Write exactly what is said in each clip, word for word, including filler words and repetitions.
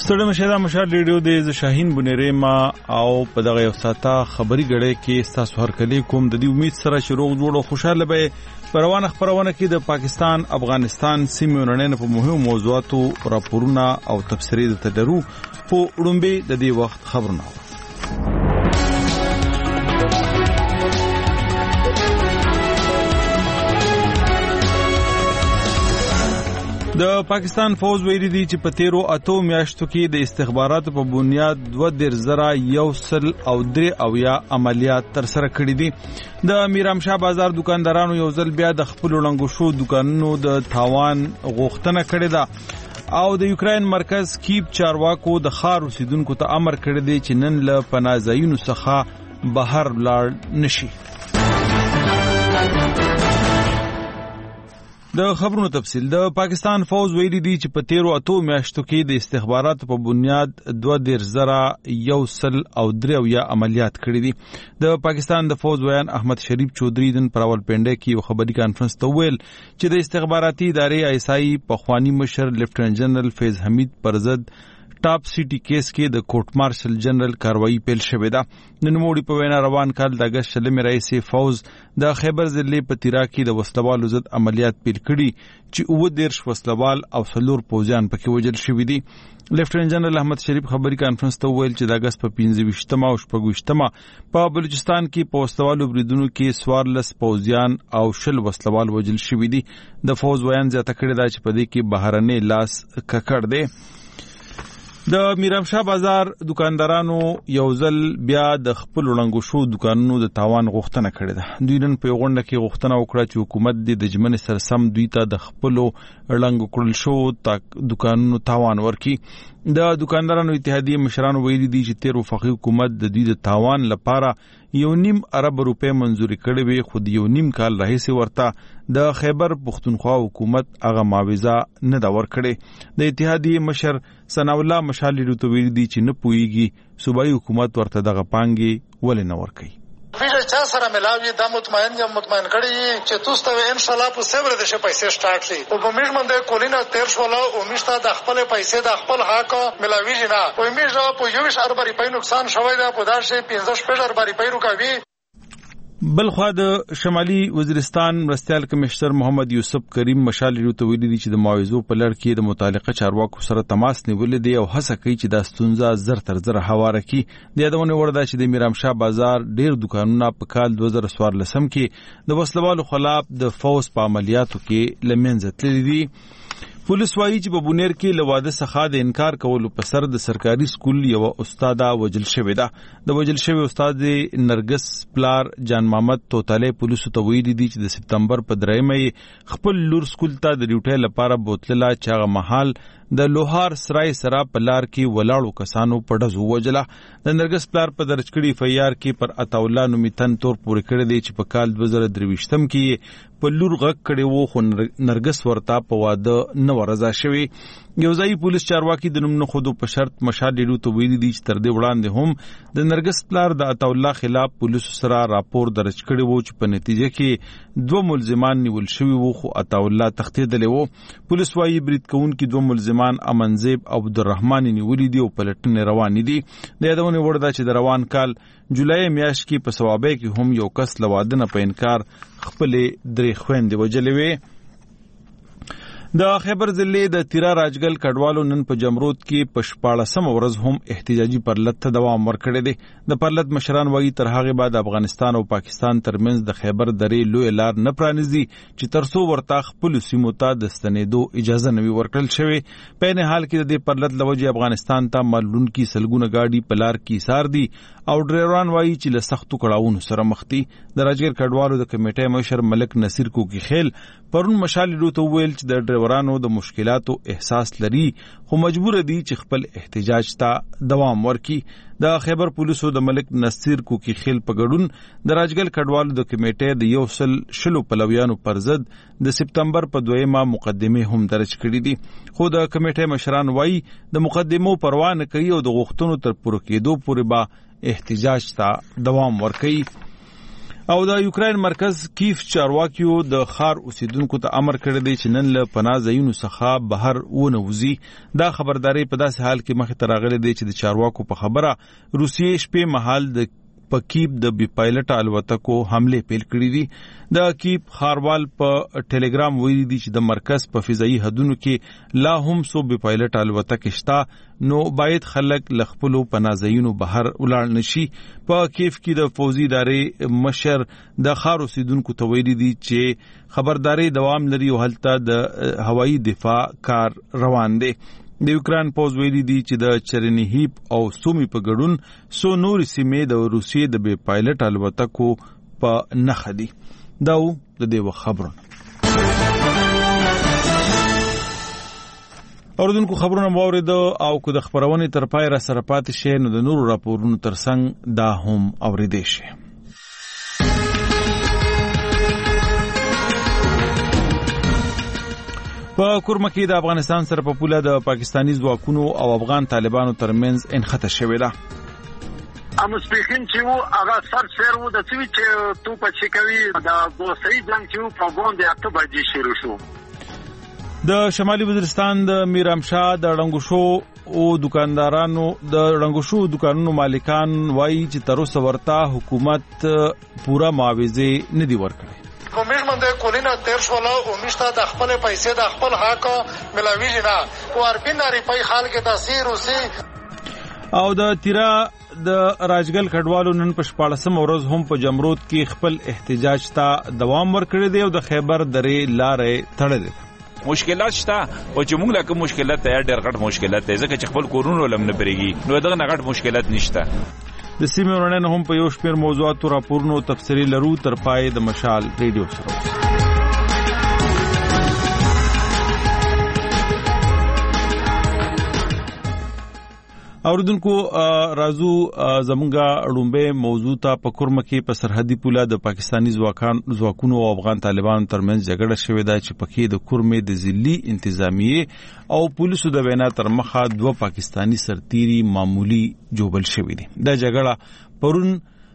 ستړي مشه دا مشال ریډیو د ز شاهین بنيره ما او په دغه یو ساته خبري غړې کې تاسو هر کلی کوم د دې امید سره شروع جوړو خوشاله به پروانه خبرونه کې د پاکستان افغانستان سیمې ورننه په مهمو موضوعاتو راپورونه او تفسیري د تدرو په وړاندې د دې وخت خبرونه د پاکستان فوج ویلي دي چې په تیرو اتو میاشتو کې د استخباراتو په بنیاد دوه دېرش زره یو سل او درې اویا عملیات ترسره کړي دي د میرامشاه بازار دکاندارانو یو ځل بیا د خپل لنګو شو دکانونو د تاوان غوښتنه کړې ده او د یوکرين مرکز کیب چارواکو د خار اوسیدونکو ته امر کړی دی چې نن له پناهځایونو څخه بهر لاړ نشي. د خبرونو تفصیل د پاکستان فوج ویلي دي چې په تیرو اتو میاشتو کې د استخباراتو په بنیاد دوه دېرش زره یو سل او درې اویا عملیات کړي دي. د پاکستان د فوج ویان احمد شریف چودھری دن پراولپنډه کې یو خبري کانفرنس ته ویل چې د استخباراتي ادارې ایسای په خوانی مشر لیفټننټ جنرال فیض حمید پرزد ټاپ سیټي کیس کې د کورټ مارشل جنرال کاروایی پیل شوې ده. نن موړي په وینا روان کال د اگست شلمې رئیس فوز د خیبر ضلع په تیرا کې د وسلوالو ضد عملیات پیل کړي چې اووه دېرش وسلوال او څلور پوځیان پکې وژل شوي دي. لیفټننټ جنرال احمد شریف خبري کانفرنس ته ویل چې د اگست په پنځه ویشتمه او شپږ ویشتمه په بلوچستان کې په وسلوالو بریدونو کې څوارلس پوځیان او شل وسلوال وژل شوي دي. د فوز ویان زیاته کړې ده چې په دې کې بهرنی لاس ککړ دی. د میرامشاه بازار دکاندارانو یو ځل بیا د خپل لنګو شو دکانونو د تاوان غوښتنه کړې ده. دوی نن په غونډه کې غوښتنه وکړه چې حکومت د جمن سرسم دوی ته د خپل لنګو کړل شو دکانونو تاوان ورکړي. د دکاندارانو اتحادیه مشرانو ویلي دي چې تیر وفاقي حکومت د دوی د تاوان لپاره یو نیم ارب روپے منزوري کړې وي خو یو نیم کال راهیسې ورته د خیبر پختونخوا حکومت هغه معاوضه نه دا ورکړي. د اتحادیه مشر ثناء الله مشال ریډیو ویلي دي چې نه پويږي صوبایي حکومت ورته دغه پانګي ولې نه ورکړي. ویژه چا سره ملاوي دا مطمئن یم مطمئن کړي چې تاسو ته ان شاء الله په سیمه د شه پیسې سٹارټ لې او په میش باندې کولینا تیر شولا او میشته د خپل پیسې د خپل حق ملاوي نه او میش په یو ویش اربري په نقصان شوی دا په داسې پنځه شپږ اربري په روکاوي. بلخوا د شمالي وزیرستان مرستيال کمشنر محمد یوسف کریم مشال ریو ته ویلي دي چې د معاوضو په لړ کې د متعلقه چارواکو سره تماس نیولې دي او هڅه کوي چې د ستونزه زر تر زر هواره کړي. د یادونه وړ ده چې د میرامشاه بازار ډیر دکانونه په کال دوه زره څوارلس کې د وسلوالو خلاف د فوز په عملیاتو کې لمنځه تللي دي. پولیس وایي چې په بونیر کې له واده څخه د انکار کولو په سر د سرکاري سکول یو استاده وجل شوې ده. د وجل شوی استاد نرګس پلار جان محمد توتاله پولیسو ته ویلي دي چې د سپتمبر په درېمه خپل لور سکول ته د ډیوټي لپاره بوتله چاغه محل د لوهار سرای سرا په لار کې ولاړو کسانو په ډزو وجله. د نرګس پلار په درج کړي فیار کې پر عطاولا نومیتن تور پورې کړی دی چې په کال دوه زره درویشتم کې په لور غږ کړي وو خو نرګس ورته په واده نه ورزا شوی. یو ځای پولیس چارواکي د نوم نه خودو په شرط مشال ډیرو ته ویلي دي چې تر دې وړاندې هم د نرګس پلار د عطاولا خلاف پولیسو سره راپور درج کړی وو چې په نتیجه کې دوه ملزمان نیول شوي وو خو عطاولا تښتېدلی وو. پولیس وايي برید کوونکي دوه ملزمان امنزیب او عبدالرحمن نیولي دي او پلټنې روانې دي. د یادونې وړ ده چې د روان کال جولای میاشت کې په ثوابه کې هم یو کس له واده نه په انکار خپلې درې خویندې وژلې وې. د خیبر ضلع د تیرا راجګل کډوالو نن په جمرود کې په شپاړسمه ورځ هم احتجاجي پرلط ته دوام ورکړی دی. د پرلط مشران وایي تر هغې بعد افغانستان او پاکستان ترمنځ د خیبر درې لوی لار نه پرانیزي چې تر څو ورته خپلو سیمو ته د ستنېدو اجازه نه وي ورکړل شوې. په عین حال کې د دې پرلط له وجې افغانستان ته معلولونکي سلګونه ګاډي په لار کې ایثار دي او ډریوران وایي چې له سختو کړاوونو سره مخ دي. د راجګل کډوالو د کمیټې مشر ملک نصیر کوکی خیل پرون مشال ریډیو ته وویل چې د ډریورانو د مشکلاتو احساس لري خو مجبور دي چې خپل احتجاج ته دوام ورکړي. د خیبر پولیسو د ملک نصیر کوکی خیل په ګډون د راجګل کډوالو د کمیټې د یو سل شلو پلویانو پر ضد د سپتمبر په دویمه مقدمه هم درج کړي دي. خو د کمیټې مشران وایي د مقدمو پروا نه کوي او د غوښتنو تر پوره کېدو پورې به احتجاج ته دوام ورکړي. او د یوکرين مرکز کیف چارواکیو د خار اوسیدونکو ته امر کړی دی چې نن له پناه ځایونو څخه بهر ونوځي. دا خبرداري په داسې حال کې مخې ته راغلې دی چې د چارواکو په خبره روسیې شپې مهال د پکیب د بي پایلټ الوتکو حمله پیل کړې دي. د کیب خاروال په ټلګرام ویلي دي چې د مرکز په فضایي حدودو کې لا هم سو بي پایلټ الوتکې شته، نو باید خلک لخپلو پناځایونو بهر ولاړ نشي. په کیف کې د فوزي ادارې مشر د خار اوسیدونکو ته ویلي دي چې خبرداري دوام لري او هلته د هوایي دفاع کار روان دی. د یوکرين پوز ویلي دي چې د چرنیهیب او سومي په ګډون سو نور سیمې د روسیې د بي پایلټ الوتکو په نخ دي. دا و د دې خبرونه. اوردونکو خبرونه واورید او کو د خبرونې تر پای را سره پاتې شي نو د نورو راپورونو ترڅنګ دا هم اوریدئ شي. په کورمه کې د افغانستان سره په پوله د پاکستانی ځواکونو او افغان طالبانو ترمنځ انخته شوې ده. امسپیخین چې وو هغه سر سر وو د څه چې تو په چې کوي د بوسري جنگ چې وو په باندې اته بجې شروع شو. د شمالي وزیرستان د میرامشاه د رنګوشو او دکاندارانو د رنګوشو دکانونو مالکان وایي چې تر اوسه ورته حکومت پورا معاوضه نه دی ورکړي. کومیر منده کولینا تیر شولا او میشتا د خپل پیسې د خپل حق ملاویږي نه او اربیناری پای حال کې تاثیر وسی. او د تیرا د راجګل کډوالو نن په شپاړسم ورځ هم په جمرود کې خپل احتجاج ته دوام ورکړی دی او د خیبر درې لارې تړلې. مشکلات شته او چې موږ لکه مشکلات ته ډېر غټ مشکلات دی ځکه چې خپل کورونو لم نه پرېږي نو دغه غټ مشکلات نشته. د سیمې ورننه هم په یو شمېر موضوعاتو راپورونو تفصیلي لرو تر پای د مشال ریډیو سره. اوردونکو رازو زمونږه رومبه موضوع ته په کورمه کې په سرحدي پوله د پاکستانی ځواکونو او افغان طالبانو ترمنځ جګړه شوې ده چې پکې د کورمه د ضلعي انتظامیه او پولیسو د وینا تر مخه دوه پاکستانی سرتیري معمولی جوبل شوې دي. دا جګړه پرون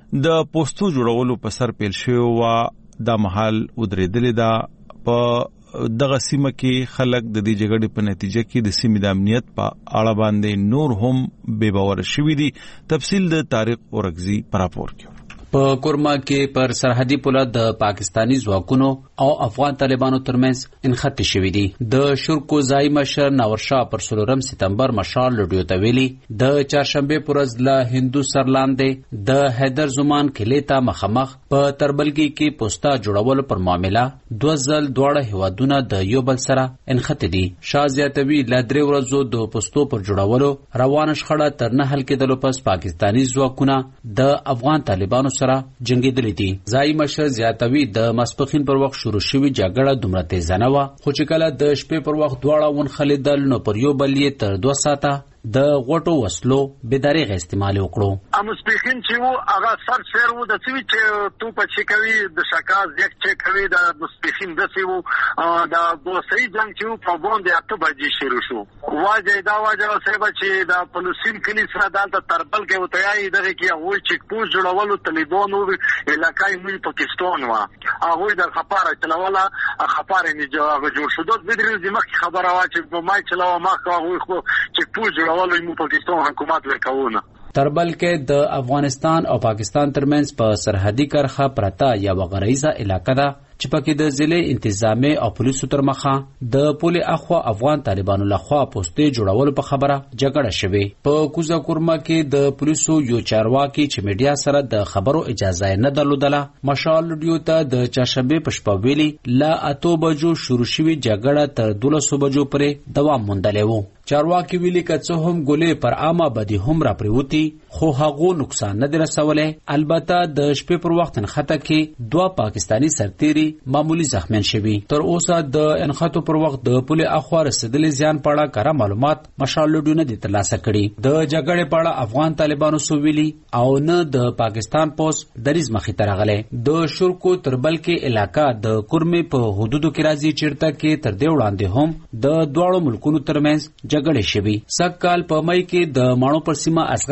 د پوسټو جوړولو په سر پیل شوې و. دا محل ودرېدلې ده. په دغه سیمه کې خلک د دې جګړې په نتیجه کې د سیمې د امنیت په اړه باندې نور هم بے باور شوي دي. تفصیل د طارق اورګزي پر راپور کې. په کورما کې پر سرحدي پوله د پاکستانی ځواکونو او افغان طالبانو ترمنځ انخته شوې دي. د شرکو ځای مشر ناورشاه پر څلورم سپتمبر مشال لډیو ته ویلي د چهارشنبه پر ورځ له هندو سرلاندې د حیدر زمان کلی ته مخامخ په تربلګي کې پوسټا جوړول پر معاملې دوه ځل دواړه هیوادونه د یو بل سره انخته دي. شاه زیاتوي ل درې ورځو د پوسټو پر جوړولو روان شخړه تر نه حل کېدلو پس پاکستانی ځواکونه د افغان طالبانو سره جنگیدلې دي. ځای مشر زیاتوي د ماسپخین پر وخت شروع شوی جګړه دومره تیزه نه وه خو چې کله د شپې پر وخت دواړه ونښلېدل نو پر یو بل یې تر دوه ساعته د غوټو وسلو بېدارېغه استعمال وکړو. امسپیخین چې وو هغه سر سر وو د څه چې تو په چې کوي د شکاز یک چې کوي د مسپیخین دسې وو د بوسري جنگ چې وو په باندې اته بجې شروع شو. واجه دا واجه صاحب چې د پلوسین کلی سره دلته تربل کې وتیاي دغه کې هغوی چیک پوسټ جوړولو طالبانو علاقای موږ پاکستان وه هغوی د خپاره چلوله خپاره نه جوړ شو. دوه درې مخکې خبره وه چې په مای چلوه مخکې هغوی خو چیک پوسټ ولوي مو پاکستان حکومت ورکوونه. تربل کې د افغانستان او پاکستان ترمنځ په سرحدي کرخه پرته یا غریزه علاقه ده چې پکې د ضلع انتظامی او پولیسو تر مخه د پولې اخوا افغان طالبانو لخوا پوسټې جوړولو په خبره جګړه شوې. په کوزه کورما کې د پولیسو یو چارواکي چې میډیا سره د خبرو اجازه نه درلودله مشال لډیو ته د چهارشنبه په شپه ویلي لا اتو بجو شروع شوې جګړه تر دولسو بجو پورې دوام موندلی و. چارواکي ویلي که څه هم ګولې پر عامه بدی هم را پریوتي خو هغو نقصان نه دی رسولی. البته د شپې پر وخت انخته کې دوه پاکستانی سرتیري معمولی زخمیان شوي. تر اوسه د انخاتو پر وخت د پولې اخوا رسیدلي زیان په اړه کره معلومات مشال لډیو نه دي ترلاسه کړي. د جګړې په اړه افغان طالبانو څه ویلي او نه د پاکستان پوس دریځ مخې ته راغلی. د شرکو تربل کې علاقه د کورمې په حدودو کې راځي چیرته کې تر دې وړاندې هم د دواړو ملکونو ترمنځ جګړې شوي. سږ کال په مای کې د ماڼو پر سیمه افغان تار تر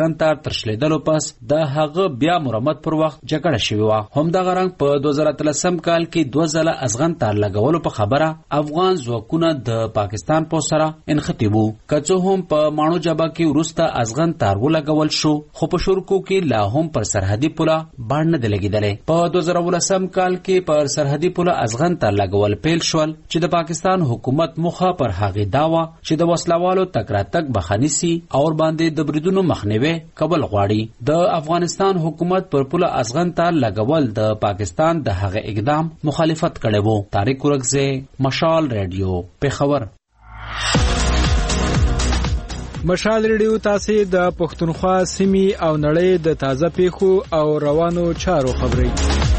ترشلیدلو پس د هغه بیا مرمت پر وخت جګړه شوې وه. همدغه رنګ په دوه زره اتلسم کال کې دوه ځله ازغن تار لګولو په خبره افغان ځواکونه د پاکستان په سره انختی وو. که څه هم په ماڼو جبه کې وروسته ازغن تار ولګول شو، خو په شورکو کې لا هم پر سرحدي پوله باڼ نه دی لګېدلی. په دوه زره اوولسم کال کې پر سرحدي پوله ازغن تار لګول پیل شول چې د پاکستان حکومت مخه پر هغې دا وه چې د وسلوالو تګ راتګ مخه نیسي او ورباندې د بریدونو مخنیوی کول غواړي. د افغانستان حکومت پر پوله ازغن تار لګول د پاکستان د هغه اقدام مخالفت کړی وو. طارق ورکزی، مشال ریډیو، پېښور. مشال ریډیو تاسو د پښتونخوا سیمې او نړۍ د تازه پیښو او روانو چارو خبري.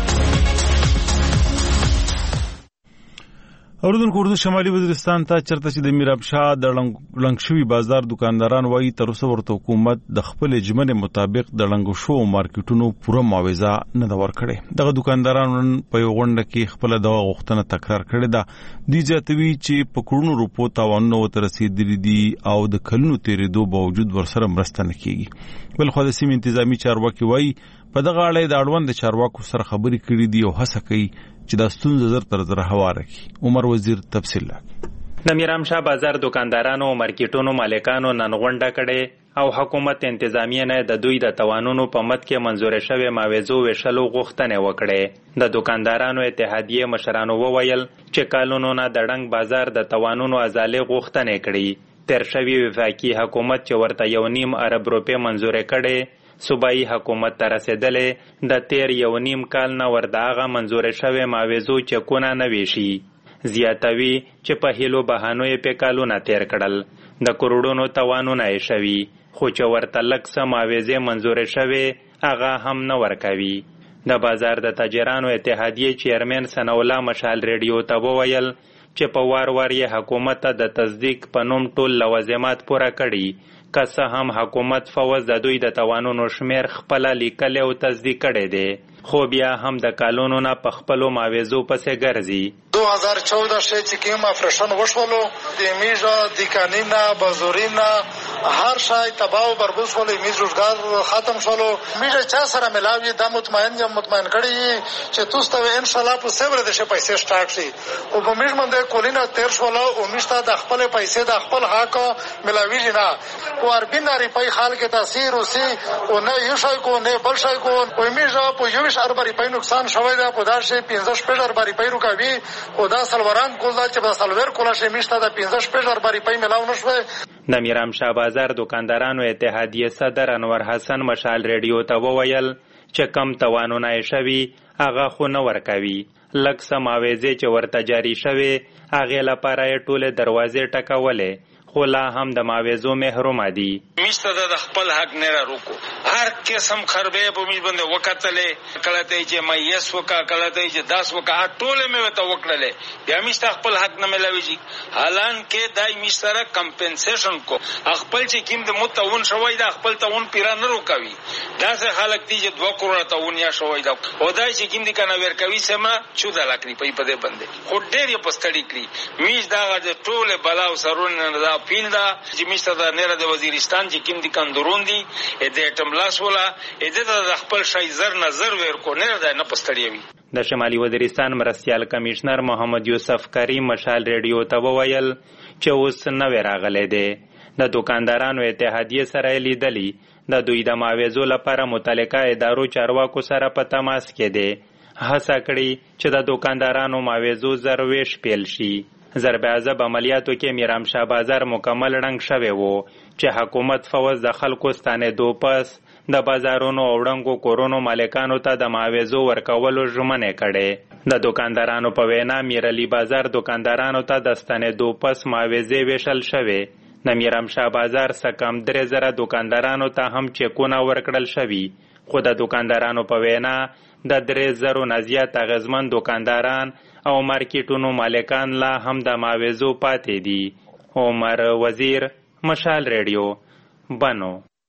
اوردونکو اردو شمالي وزیرستان ته چرته چې د میراب شاه د لنګ شوي بازار دکانداران وایي تر اوسه ورته حکومت د خپل ژمنې مطابق د لنګ شو مارکیټونو پوره معاوضه نه ده ورکړې. دغه دکاندارانو په یو غونډه کې خپل دغه غوښتنه تکرار کړې ده. دوی زیاتوي چې په کروڑونو روپو تاوانونه ورته رسېدلي دي او د کلونو تېرېدو باوجود ورسره مرسته نه کېږي. بلخوا د سیمې انتظامي چارواکي وایي په دغه اړه د اړوند چارواکو سره خبرې کړې دي او هڅه کوي چې دا ستونزه زر تر زر هواره کړي. عمر وزیر تفصیل لري. د میرام شاه بازار دکاندارانو او مارکیټونو مالکانو نن غونډه کړې او حکومت انتظامیه نه د دوی د توانونو په مد کې منظور شوی معاوضو ویشلو غوښتنې وکړې. د دکاندارانو اتحادیه مشرانو وویل چې کالونو نه د ډنګ بازار د توانونو ازالې غوښتنې کړي. تیر شوی وفاقي حکومت چې ورته یو نیم ارب روپۍ منظور کړي، صوبایي حکومت ته رسېدلې د تیر یو نیم کال نه ورته هغه منظور شوی معاوضو چکونه نه ویشي. زیاتوي چې په هیلو بهانو یې په کالونه تیر کړل، د کروڑونو توانونه یې شوي، خو چې ورته لږ څه معاوضې منظور شوی هغه هم نه ورکوي. د بازار د تاجرانو اتحادیې چیرمن ثناءالله مشال ریډیو ته وویل چې په وار وار یې حکومت ته د تصدیق په نوم ټول لوازمات پوره کړي، که څه هم حکومت فوز د دوی د توانونو شمیر خپله لیکلی او تصدیق کړی دی، خو بیا هم د کالونو نه په خپلو معاوضو پسې ګرځي. دو هزار چودہ سے چې کوم آپریشن وشولو د میژه د کانینا بازورینا هر شای تباہ او برباد شول، میز روزګار ختم شولو. میژه چا سره ملاوي دا مطمئن یم مطمئن کړی چې تاسو ته ان شاء الله په سبر د شي پیسې سٹارټ شي او په میژ باندې کولینا تیر شولو او میشته د خپل پیسې د خپل حق ملاوي نه او اربینا ریپای خال کې تاثیر وسی او نه یو شای کو نه بل شای کو او میژه په یو شهر باندې په نقصان شوی دا په داسې پنځه شپږ باندې په روکاوي او دا سلوران کول دا چې په سلور کولا شي میشته د پنځه شپږ باندې په ملاو نشوي. د میرام شاه بازار دکاندارانو اتحادیه صدر انور حسن مشال ریډیو ته وویل چې کم توانونه یې شوي هغه خو نه ورکوي، لږ څه معاوضې چې ورته جاري شوې هغې لپاره یې ټولې دروازې ټکولې، خو لا هم د معاوضو محرومه دي. میشته د خپل حق نه را روکو، هر قسم خربې په میز باندې وکتلې، کله ته چې مېس وکا، کله ته چې داس وکا، ټوله مې وته وکړلې، بیا میشته خپل حق نه ملاويږي. حالان کې دای میشته کمپنسیشن کو خپل چې کیم د متون شوی دا خپل تون پیرا نه روکوي. دا څه خلک دي چې دوه کروڑه تون یا شوی دا او دای چې کیم دي کنه ورکوي سما چودہ لک روپۍ په دې باندې خو ډېر یې پستړی کړی. میش دا د ټوله بلا او سرونه دا پیل دا چې میشته د نړۍ د وزیرستان چې کیم دي کندرون دي د ټملاس ولا د خپل شای زر نظر ورکو نه ده نه پستړی وي. د شمالي وزیرستان مرستیال کمشنر محمد یوسف کریم مشال ریډیو ته وویل چې اوس نوې راغلی دی. د دکاندارانو اتحادیه سره لیدلی د دوی د معاوضو لپاره متعلقه ادارو چارواکو سره په تماس کې دی. هڅه کړي چې د دکاندارانو معاوضو زر ویش پیل شي. ضرب عذاب عملیاتو کې میرام شاه بازار مکمل رنګ شوی وو چې حکومت فوز د خلکو ستانېدو پس د بازارونو او ړنګو کورونو مالکانو ته د معاوضو ورکولو ژمنې کړې. د دکاندارانو په وینا میرعلي بازار دکاندارانو ته د ستنېدو پس معاوضې ویشل شوې. د میرام شاه بازار څخه کم درې زره دکاندارانو ته هم چکونه ورکړل شوي، خو د دکاندارانو په وینا د درې زرو نه زیات اغېزمن دکانداران او مارکیټونو مالکان لا هم د معاوضو پاتې دي. عمر وزیر، مشال ریډیو، بنو.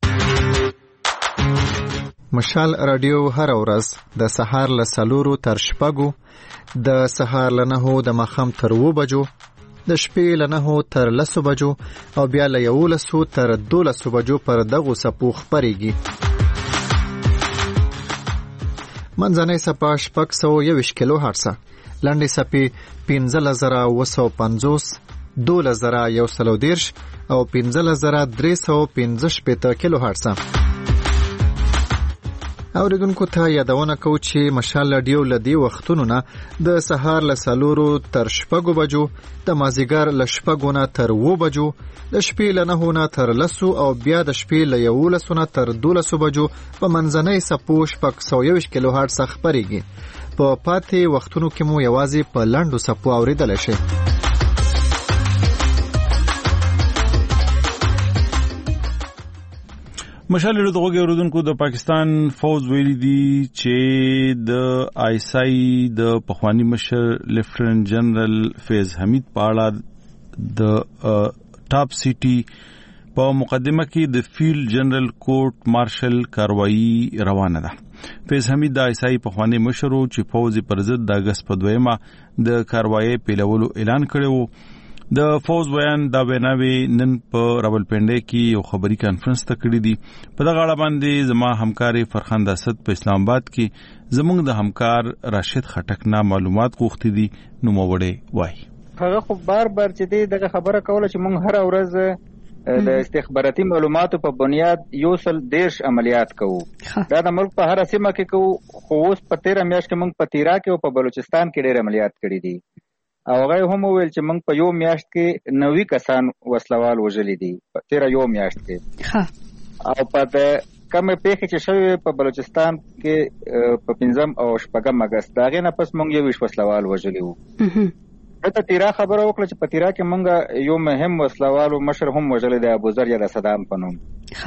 مشال رادیو هر ورځ د سهار له څلورو تر شپږو، د سهار له نهو د ماښام تر اوو بجو، د شپې له نهو تر لسو بجو او بیا له یولسو تر دولسو بجو پر دغو څپو خپرېږي. منځنۍ څپه شپږ سوه یوویشت کیلو هرڅه، لنډې څپې پنځلس زره اووه سوه پنځوس، دولس زره یو سل او دېرش او پنځلس زره درې سوه پنځه شپېته کیلو هرڅه. اوریدونکو ته یادونه کوو چې مشال رادیو له دې وختونو نه د سهار له څلورو تر شپږو بجو، د مازدیګر له شپږو نه تر اووه بجو، د شپې له نهو نه تر لسو او بیا د شپې له یولسو نه تر دولسو بجو په منځنۍ څپو شپږ سوه یوویشت کیلو هرټز خپرېږي. په پاتې وختونو کې مو یوازې په لنډو څپو اورېدلی شئ. مشال رادیو دغه اوریدونکو د پاکستان فوج ویلي دي چې د آی ایس آی د پخوانی مشر لیفټننټ جنرال فیض حمید په اړه د ټاپ سیټي په مقدمه کې د فیلډ جنرال کورټ مارشل کاروایی روانه ده. فیض حمید د آی ایس آی پخوانی مشر چې فوج پر ضد د اگست په دویمه د کاروایی پیلولو اعلان کړی و. د فوز بیان دا ویناوی نن په راولپنډۍ کې یو خبري کانفرنس ته کړی دی. په دغه اړه باندې زما همکار فرخند اسد په اسلام آباد کې زموږ د همکار راشد خټک نه معلومات غوښتي دي. نو موړې وای هغه خو بار بار چې دغه خبره کوله چې موږ هر ورځ د استخباراتي معلوماتو په بنیاد یو سل دیرش عملیات کوو. دا د ملک په هر سیمه کې کوو، خو اوس په تیره میاشت کې موږ په تیرا کې او په بلوچستان کې ډېر عملیات کړي دي. او هغه هم وویل چې موږ په یو میاشت کې نوي کسان وسلوال وژلي دي په تیره یو میاشت کې. او په د کومې پیښې چې شوې په بلوچستان کې په پنځم او شپږم اګست د هغې نه پس موږ یو ویشت وسلوال وژلي وو. دلته تیرا خبره وکړه چې په تیرا کې موږ یو مهم وسلوالو مشر هم وژلی دی، ابوذر یا د صدام په نوم.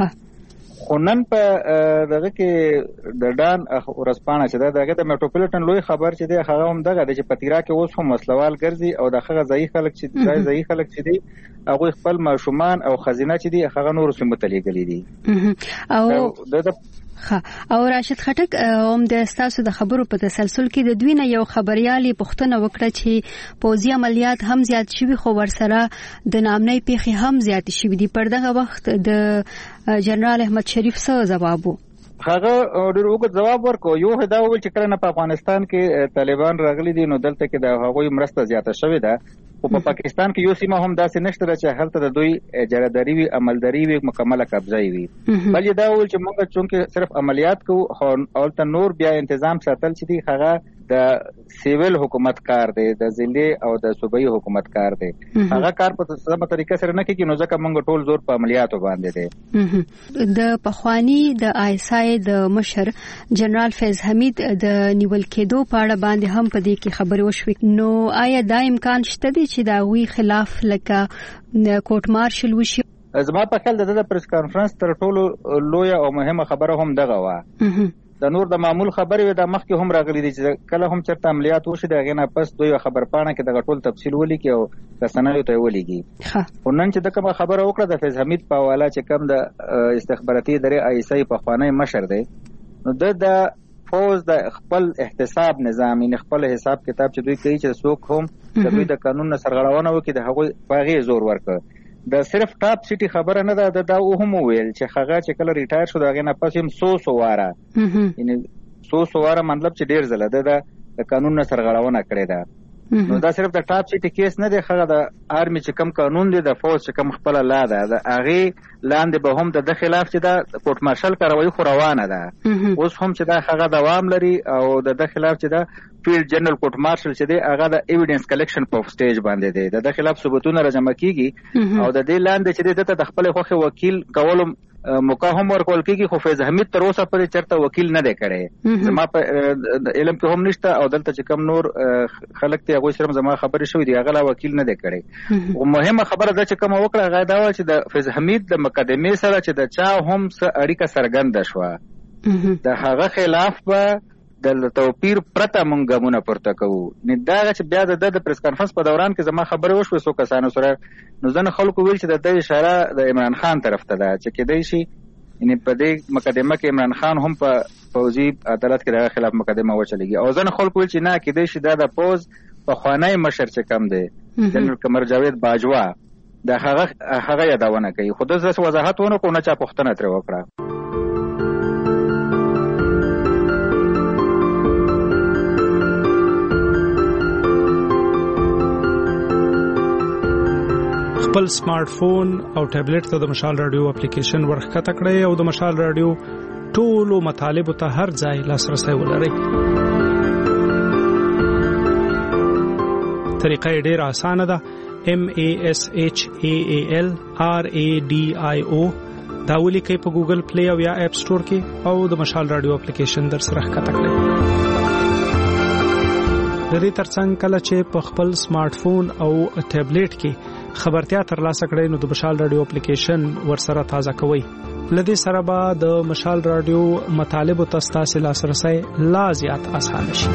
خو نن په دغه کې د ډان ورځپاڼه چې ده د هغې د میټروپولیټن لوی خبر چې دی هغه هم دغه دی چې په تیرا کې اوس هم وسلوال ګرځي او د هغه ځایي خلک چې ځای ځایي خلک چې دی هغوی خپل ماشومان او ښځینه چې دي هغه نورو سیمو ته لیږلي دي. او ها او راشد خټک هم د ستاسو د خبرو په تسلسل کې د دوی نه یو خبريالي پوښتنه وکړه چې پوځي عملیات هم زیات شوي خو ورسره د نامنۍ پیښې هم زیات شوي دي. پر دغه وخت د جنرال احمد شریف څه ځواب وو؟ هغه ډېر اوږد ځواب ورکړ. یو دا وویل چې کله نه په افغانستان کې طالبان راغلي دي نو دلته کې د هغوی مرسته زیاته شوې ده، خو په پاکستان کې یو سیمه هم داسې نشته چې هلته د دوی اجارهداري وي، عملداري وي، مکمله قبضه وي. بل دا وویل چې موږ چونکې صرف عملیات کوو او هلته نور بیا تنظیم ساتل چې دي هغه د سیویل حکومت کار دی، د ضلعي او د صوبایي حکومت کار دی. هغه کار په سمه طریقه سره نه کېږي نو ځکه موږ ټول زور په عملیاتو باندې دی. د پخوانی د آی ایس آی د مشر جنرال فیض حمید د نیول کېدو په اړه باندې هم په دې کې خبرې وشوې. نو آیا دا امکان شته دی چې د هغوی خلاف لکه کوټ مارشل وشي؟ زما په خیال د ده د پریس کانفرنس تر ټولو لویه او مهمه خبره هم دغه وه. د نور د معمول خبرې وې د مخکې هم راغلي دي چې کله هم چېرته عملیات وشي د هغې نه پس دوی خبرپاڼه کې دغه ټول تفصیل ولیکي او رسنیو ته یې ولیږي. خو نن چې د کومه خبره وکړه د فیض حمید په حواله چې کوم د استخباراتي ادارې آی ایس آی پخوانی مشر دی نو د د فوز د خپل احتساب نظام یعنې خپل حساب کتاب چې دوی کوي چې څوک هم د دوی د قانون نه سرغړونه وکړي د هغوی په هغې زور ورکړه. د صرف ټاپ سیټي خبره نه ده، دا هم وویل چې هغه چې کله ریټایر شو د هغې نه پس هم څو څو واره یعنې څو څو واره مطلب چې ډېر ځله ده د قانون نه سرغړونه کړې ده. نو دا صرف د ټاپ سیټي کیس نه دی، هغه د آرمي چې کم قانون دی د فوج چې کم خپله لا ده د هغې لاندې به هم د ده خلاف چې دا کوټ مارشل کاروایي خو روانه ده اوس هم چې دا هغه دوام لري او د ده خلاف چې دا فیلډ جنرال کوټ مارشل چې دی هغه د ایویډنس کلیکشن په سټیج باندې دی، د ده خلاف ثبوتونه راجمع کیږي او د دې لاندې چې دی دته د خپلې خوښې وکیل کولو موقع هم ورکول کېږي. خو فیض حمید تر اوسه پورې چېرته وکیل نه دی کړی، زما په علم کې هم نشته او دلته چې کم نور خلک دي هغوی سره زما خبرې شوي دي هغه لا وکیل نه دی کړی. خو مهمه خبره ده چې کومه وکړه هغه دا وه چې د فیض حمید د مقدمې سره چې د چا هم څه اړیکه څرګنده شوه د هغه خلاف به د توپیر پرته مونږ ګامونه پورته کوو. دا هغه چې بیا د ده د پریس کانفرنس په دوران کې زما خبرې وشوې څو کسانو سره نو ځینې خلکو ویل چې د ده اشاره د عمران خان طرف ته ده چې کیدای شي یعنې په دې مقدمه کې عمران خان هم په پوځي عدالت کې د هغه خلاف مقدمه وچلېږي او ځینې خلکو ویل چې نه کیدای شي دا د پوځ پخوانی مشر چې کم دی جنرال قمر جاوید باجوا د هغه هغه یادونه کوي. خو داسې وضاحت ونه کړو نه چا پوښتنه ترې وکړه. خپل سمارټ فون او ټابلیټ ته د مشال رادیو اپلیکیشن ورخکته کړئ او د مشال رادیو ټولو مطالب ته هر ځای لاسرسي ولرئ. طریقه یې ډېره اسانه ده. M A S H A A L R A D I O دا ولیکئ په ګوګل پلی او یا اپ سٹور کې او د مشال رادیو اپلیکیشن در سره ښکته کړئ. د دې ترڅنګ کله چې په خپل سمارټ فون او ټابلیټ کې خبرتیا ترلاسه کړئ نو د مشال رادیو اپلیکیشن ورسره تازه کوئ. لدې سره به د مشال رادیو مطالب ته ستاسو لاسرسي لا زیات اسانه شي.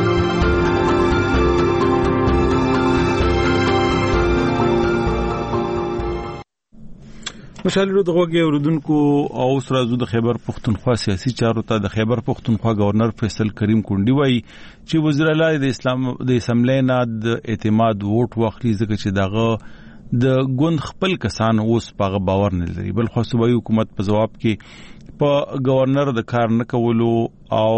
مشال رادیو دغه اوردونکو او سره زو د خیبر پختونخوا سیاسي چارو ته د خیبر پختونخوا گورنر فیصل کریم کونډي وایي چې وزیر اعلی د اسلام د اسمبلی نه د اعتماد ووټ واخلي ځکه چې دغه د ګوند خپل کسان اوس په باور نه لري. بل خو صوبایي حکومت په جواب کې په گورنر د کار نه کولو او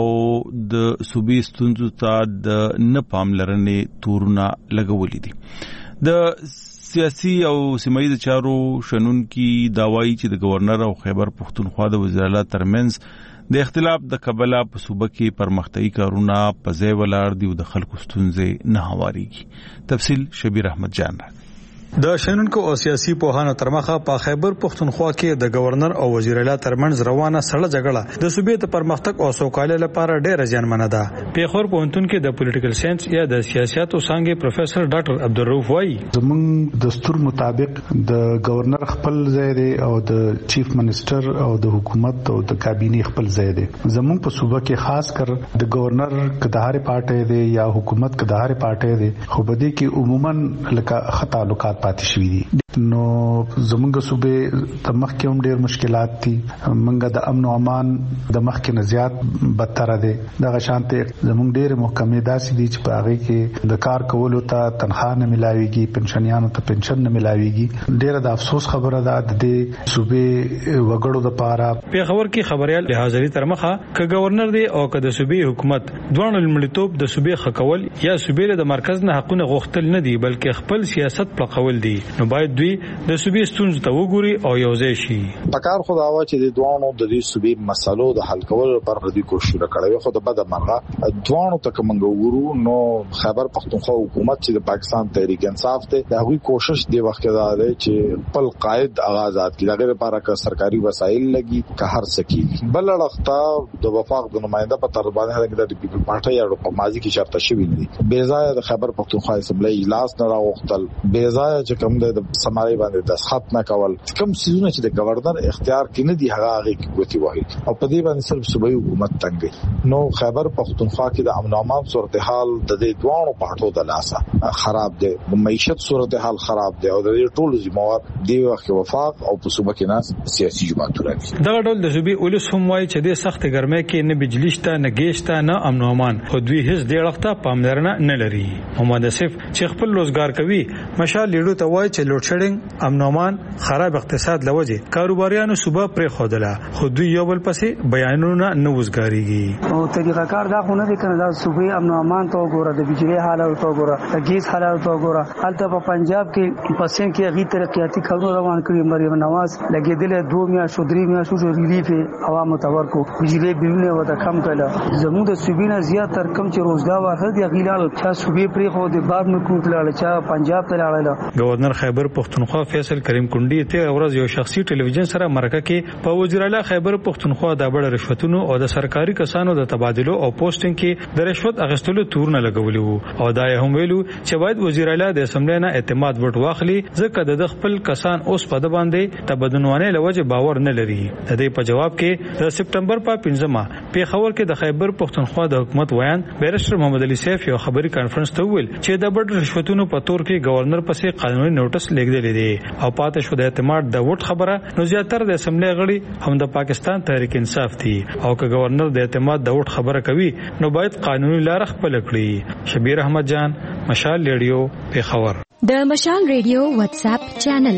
د صوبې ستونزو ته د نه پاملرنې تورونه لګولې دي. د سیاسي او سیمایي چارو شنونکي داوایي چې د گورنر او خیبر پختونخوا د وزیر اعلی ترمنځ د اختلاف د کبله په صوبه کې پرمختیايي کارونه په ځای ولاړ دي او د خلکو ستونزې نه هواريږي. تفصیل شبیر احمد جان را د شنونکو او سیاسي پوهانو ترمخه په خیبر پختونخوا کې د گورنر او وزیر اعلی ترمنځ روانه سړه جګړه د صوبې ته پرمختګ او سوکالۍ لپاره ډېر ځانمنه ده. پیښور پوهنتون کې د پولیټیکل ساينس یا د سیاست او څانګې پروفیسور ډاکټر عبدالرؤف وایي زموږ دستور مطابق د گورنر خپل ځای دی او د چیف منسٹر او د حکومت او د کابینه خپل ځای دی. زموږ په صوبه کې خاص کر د گورنر کدهاري پارټي دی یا حکومت کدهاري پارټي دی خو بده کې عموما لکه خطا تعلقات پاتې شوي دي. نو زمونږ صوبې د مخ کې هم ډېر مشکلات دي. منګه د امن او امان د مخ کې نه زیات بدتر دي. دغه شانته زمونږ ډېر محکمې داسې دي چې په هغه کې د کار کولو ته تنخواه نه ملاويږي، پنشنیانو ته پنشن نه ملاويږي. ډېر د افسوس خبره ده د دې صوبې وګړو د پاره. په خبر کې خبريال حاضری تر مخه ک گورنر دی او ک د صوبې حکومت دوه لمړیتوب د صوبې خکول یا صوبې د مرکز نه حقونه غوښتل نه دي بلکې خپل سیاست پلقول دي. نو باید دوی د صوبې ستونزې ته وګوري او یوځای شي. پکار خو دا و چې د دوانو د دې صوبې مسلو د حل کولو لپاره د کوشش وکړي. خو د بد مرغه دوانو ته کوم ګورو نو خیبر پختونخوا حکومت چې د پاکستان تحریک انصاف ته د هغوی کوشش دی وخت دا دی چې خپل قائد آغازات کړي دغه لپاره که سرکاري وسایل لګي که هر سکی بل لړخته د وفاق د نماینده په تر باندې د پیپل پارټي یا په ماضي کې شرط شوی دي. بې ځای د خیبر پختونخوا اسمبلی اجلاس نه راوختل، بې ځای چې کوم د سماري باندې د خط نه کول، کوم سيزونه چې د گورنر اختیار کې نه دي هغه هغه کې کوتي وایي او په دې باندې صرف صوبایي حکومت تنګي. نو خیبر پختونخوا کې د امن او امان صورتحال د دې دوانو پټو د لاسه خراب دي، معیشت صورتحال خراب دي او د دې ټولو ذمہوار دی وخت وفاق او په صوبه کې ناس سیاسي جماعتونه دي. دا ډول د صوبې اولس هم وایي چې د سخت ګرمۍ کې نه بجلی شته نه ګیشته نه امن او امان، خو دوی هیڅ ډېر وخت پاملرنه نه لري. محمد اسف چې خپل روزګار کوي مشال لیډو ته وایي چې لوډ شیډینګ، امن او امان، خراب اقتصاد لوجه کاروباریانو صوبه پرې خوده خو دوی یو بل پسې بیانونه نه وزګاریږي. او طریقه کار دا خو نه دي کنه دا صوبې امن او امان ته وګوره، د بجلی حالات ته وګوره، د ګیس حالات ته وګوره. حالت په پنجاب کې پسین کې غي ترقیاتی کارونه روان کړی. مریم نواز لګیدل دوه میا شو درې میا شو ریلیف عوامو ته ورکو، بجلی بلونه وته کم کړه. زموږ د صوبې نه زیات تر کم چې روزګار واخد دی غیلال چا صوبې پرې خو د باد مکو تلاله چا پنجاب ته لاړل. گورنر خیبر پختونخوا فیصل کریم کونډي ته ورځ یو شخصي ټلویزیون سره مرکه کې په وزیر اعلی خیبر پختونخوا د بڑ رشوتونو او د سرکاري کسانو د تبادلو او پوسټینګ کې د رشوت اخیستلو تورونه لګولي وو او دا هم ویلو چې باید وزیر اعلی د اسمبلی نه اعتماد وټ واخلي ځکه د خپل کسان اوس په د باندې تبدنوانه لوجه باور نه لري. د دې په جواب کې د سپټمبر په پنځمه په خبر کې د خیبر پختونخوا د حکومت ویان بیرسټر محمد علي سیف یو خبري کانفرنس ته ویل چې د بڑ رشوتونو په تور کې گورنر پسې قانوني نوټس لیکل دي او پاتې شو د اعتماد د وټ خبره. نو زیاتره د اسمبلی غړي هم د پاکستان تحریک انصاف دي او که گورنر د اعتماد د وټ خبره کوي نو باید قانوني لار خپل کړي. شبیر احمد جان، مشال ریډیو، پیښور. د مشال ریډیو واتس اپ چینل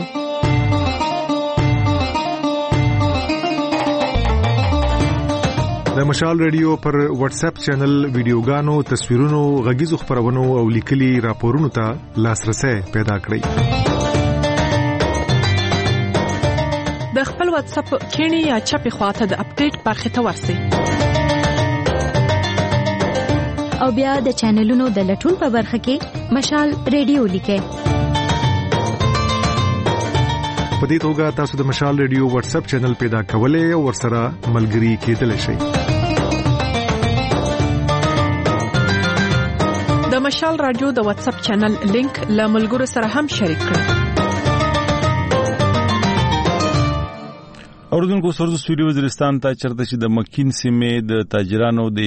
د مشال ریډیو پر واتس اپ چینل ویډیوګانو، تصویرونو، غږیزو خبرونو او لیکلي راپورونو ته لاسرسي پیدا کړئ. د خپل واتس اپ کینی یا چپی خواته د اپډیټ برخه ته ورسئ او بیا د چینلونو د لټون په برخه کې مشال ریډیو لیکئ. په دې توګه تاسو د مشال ریډیو واتس اپ چینل پیدا کولای او ورسره ملګري کېدلی شئ. د مشال رادیو د واتس اپ چینل لینک له ملګرو سره هم شریک کړئ. اوردونکو سرد سویډي وزیرستان ته چرته چې د مکین سیمې د تاجرانو د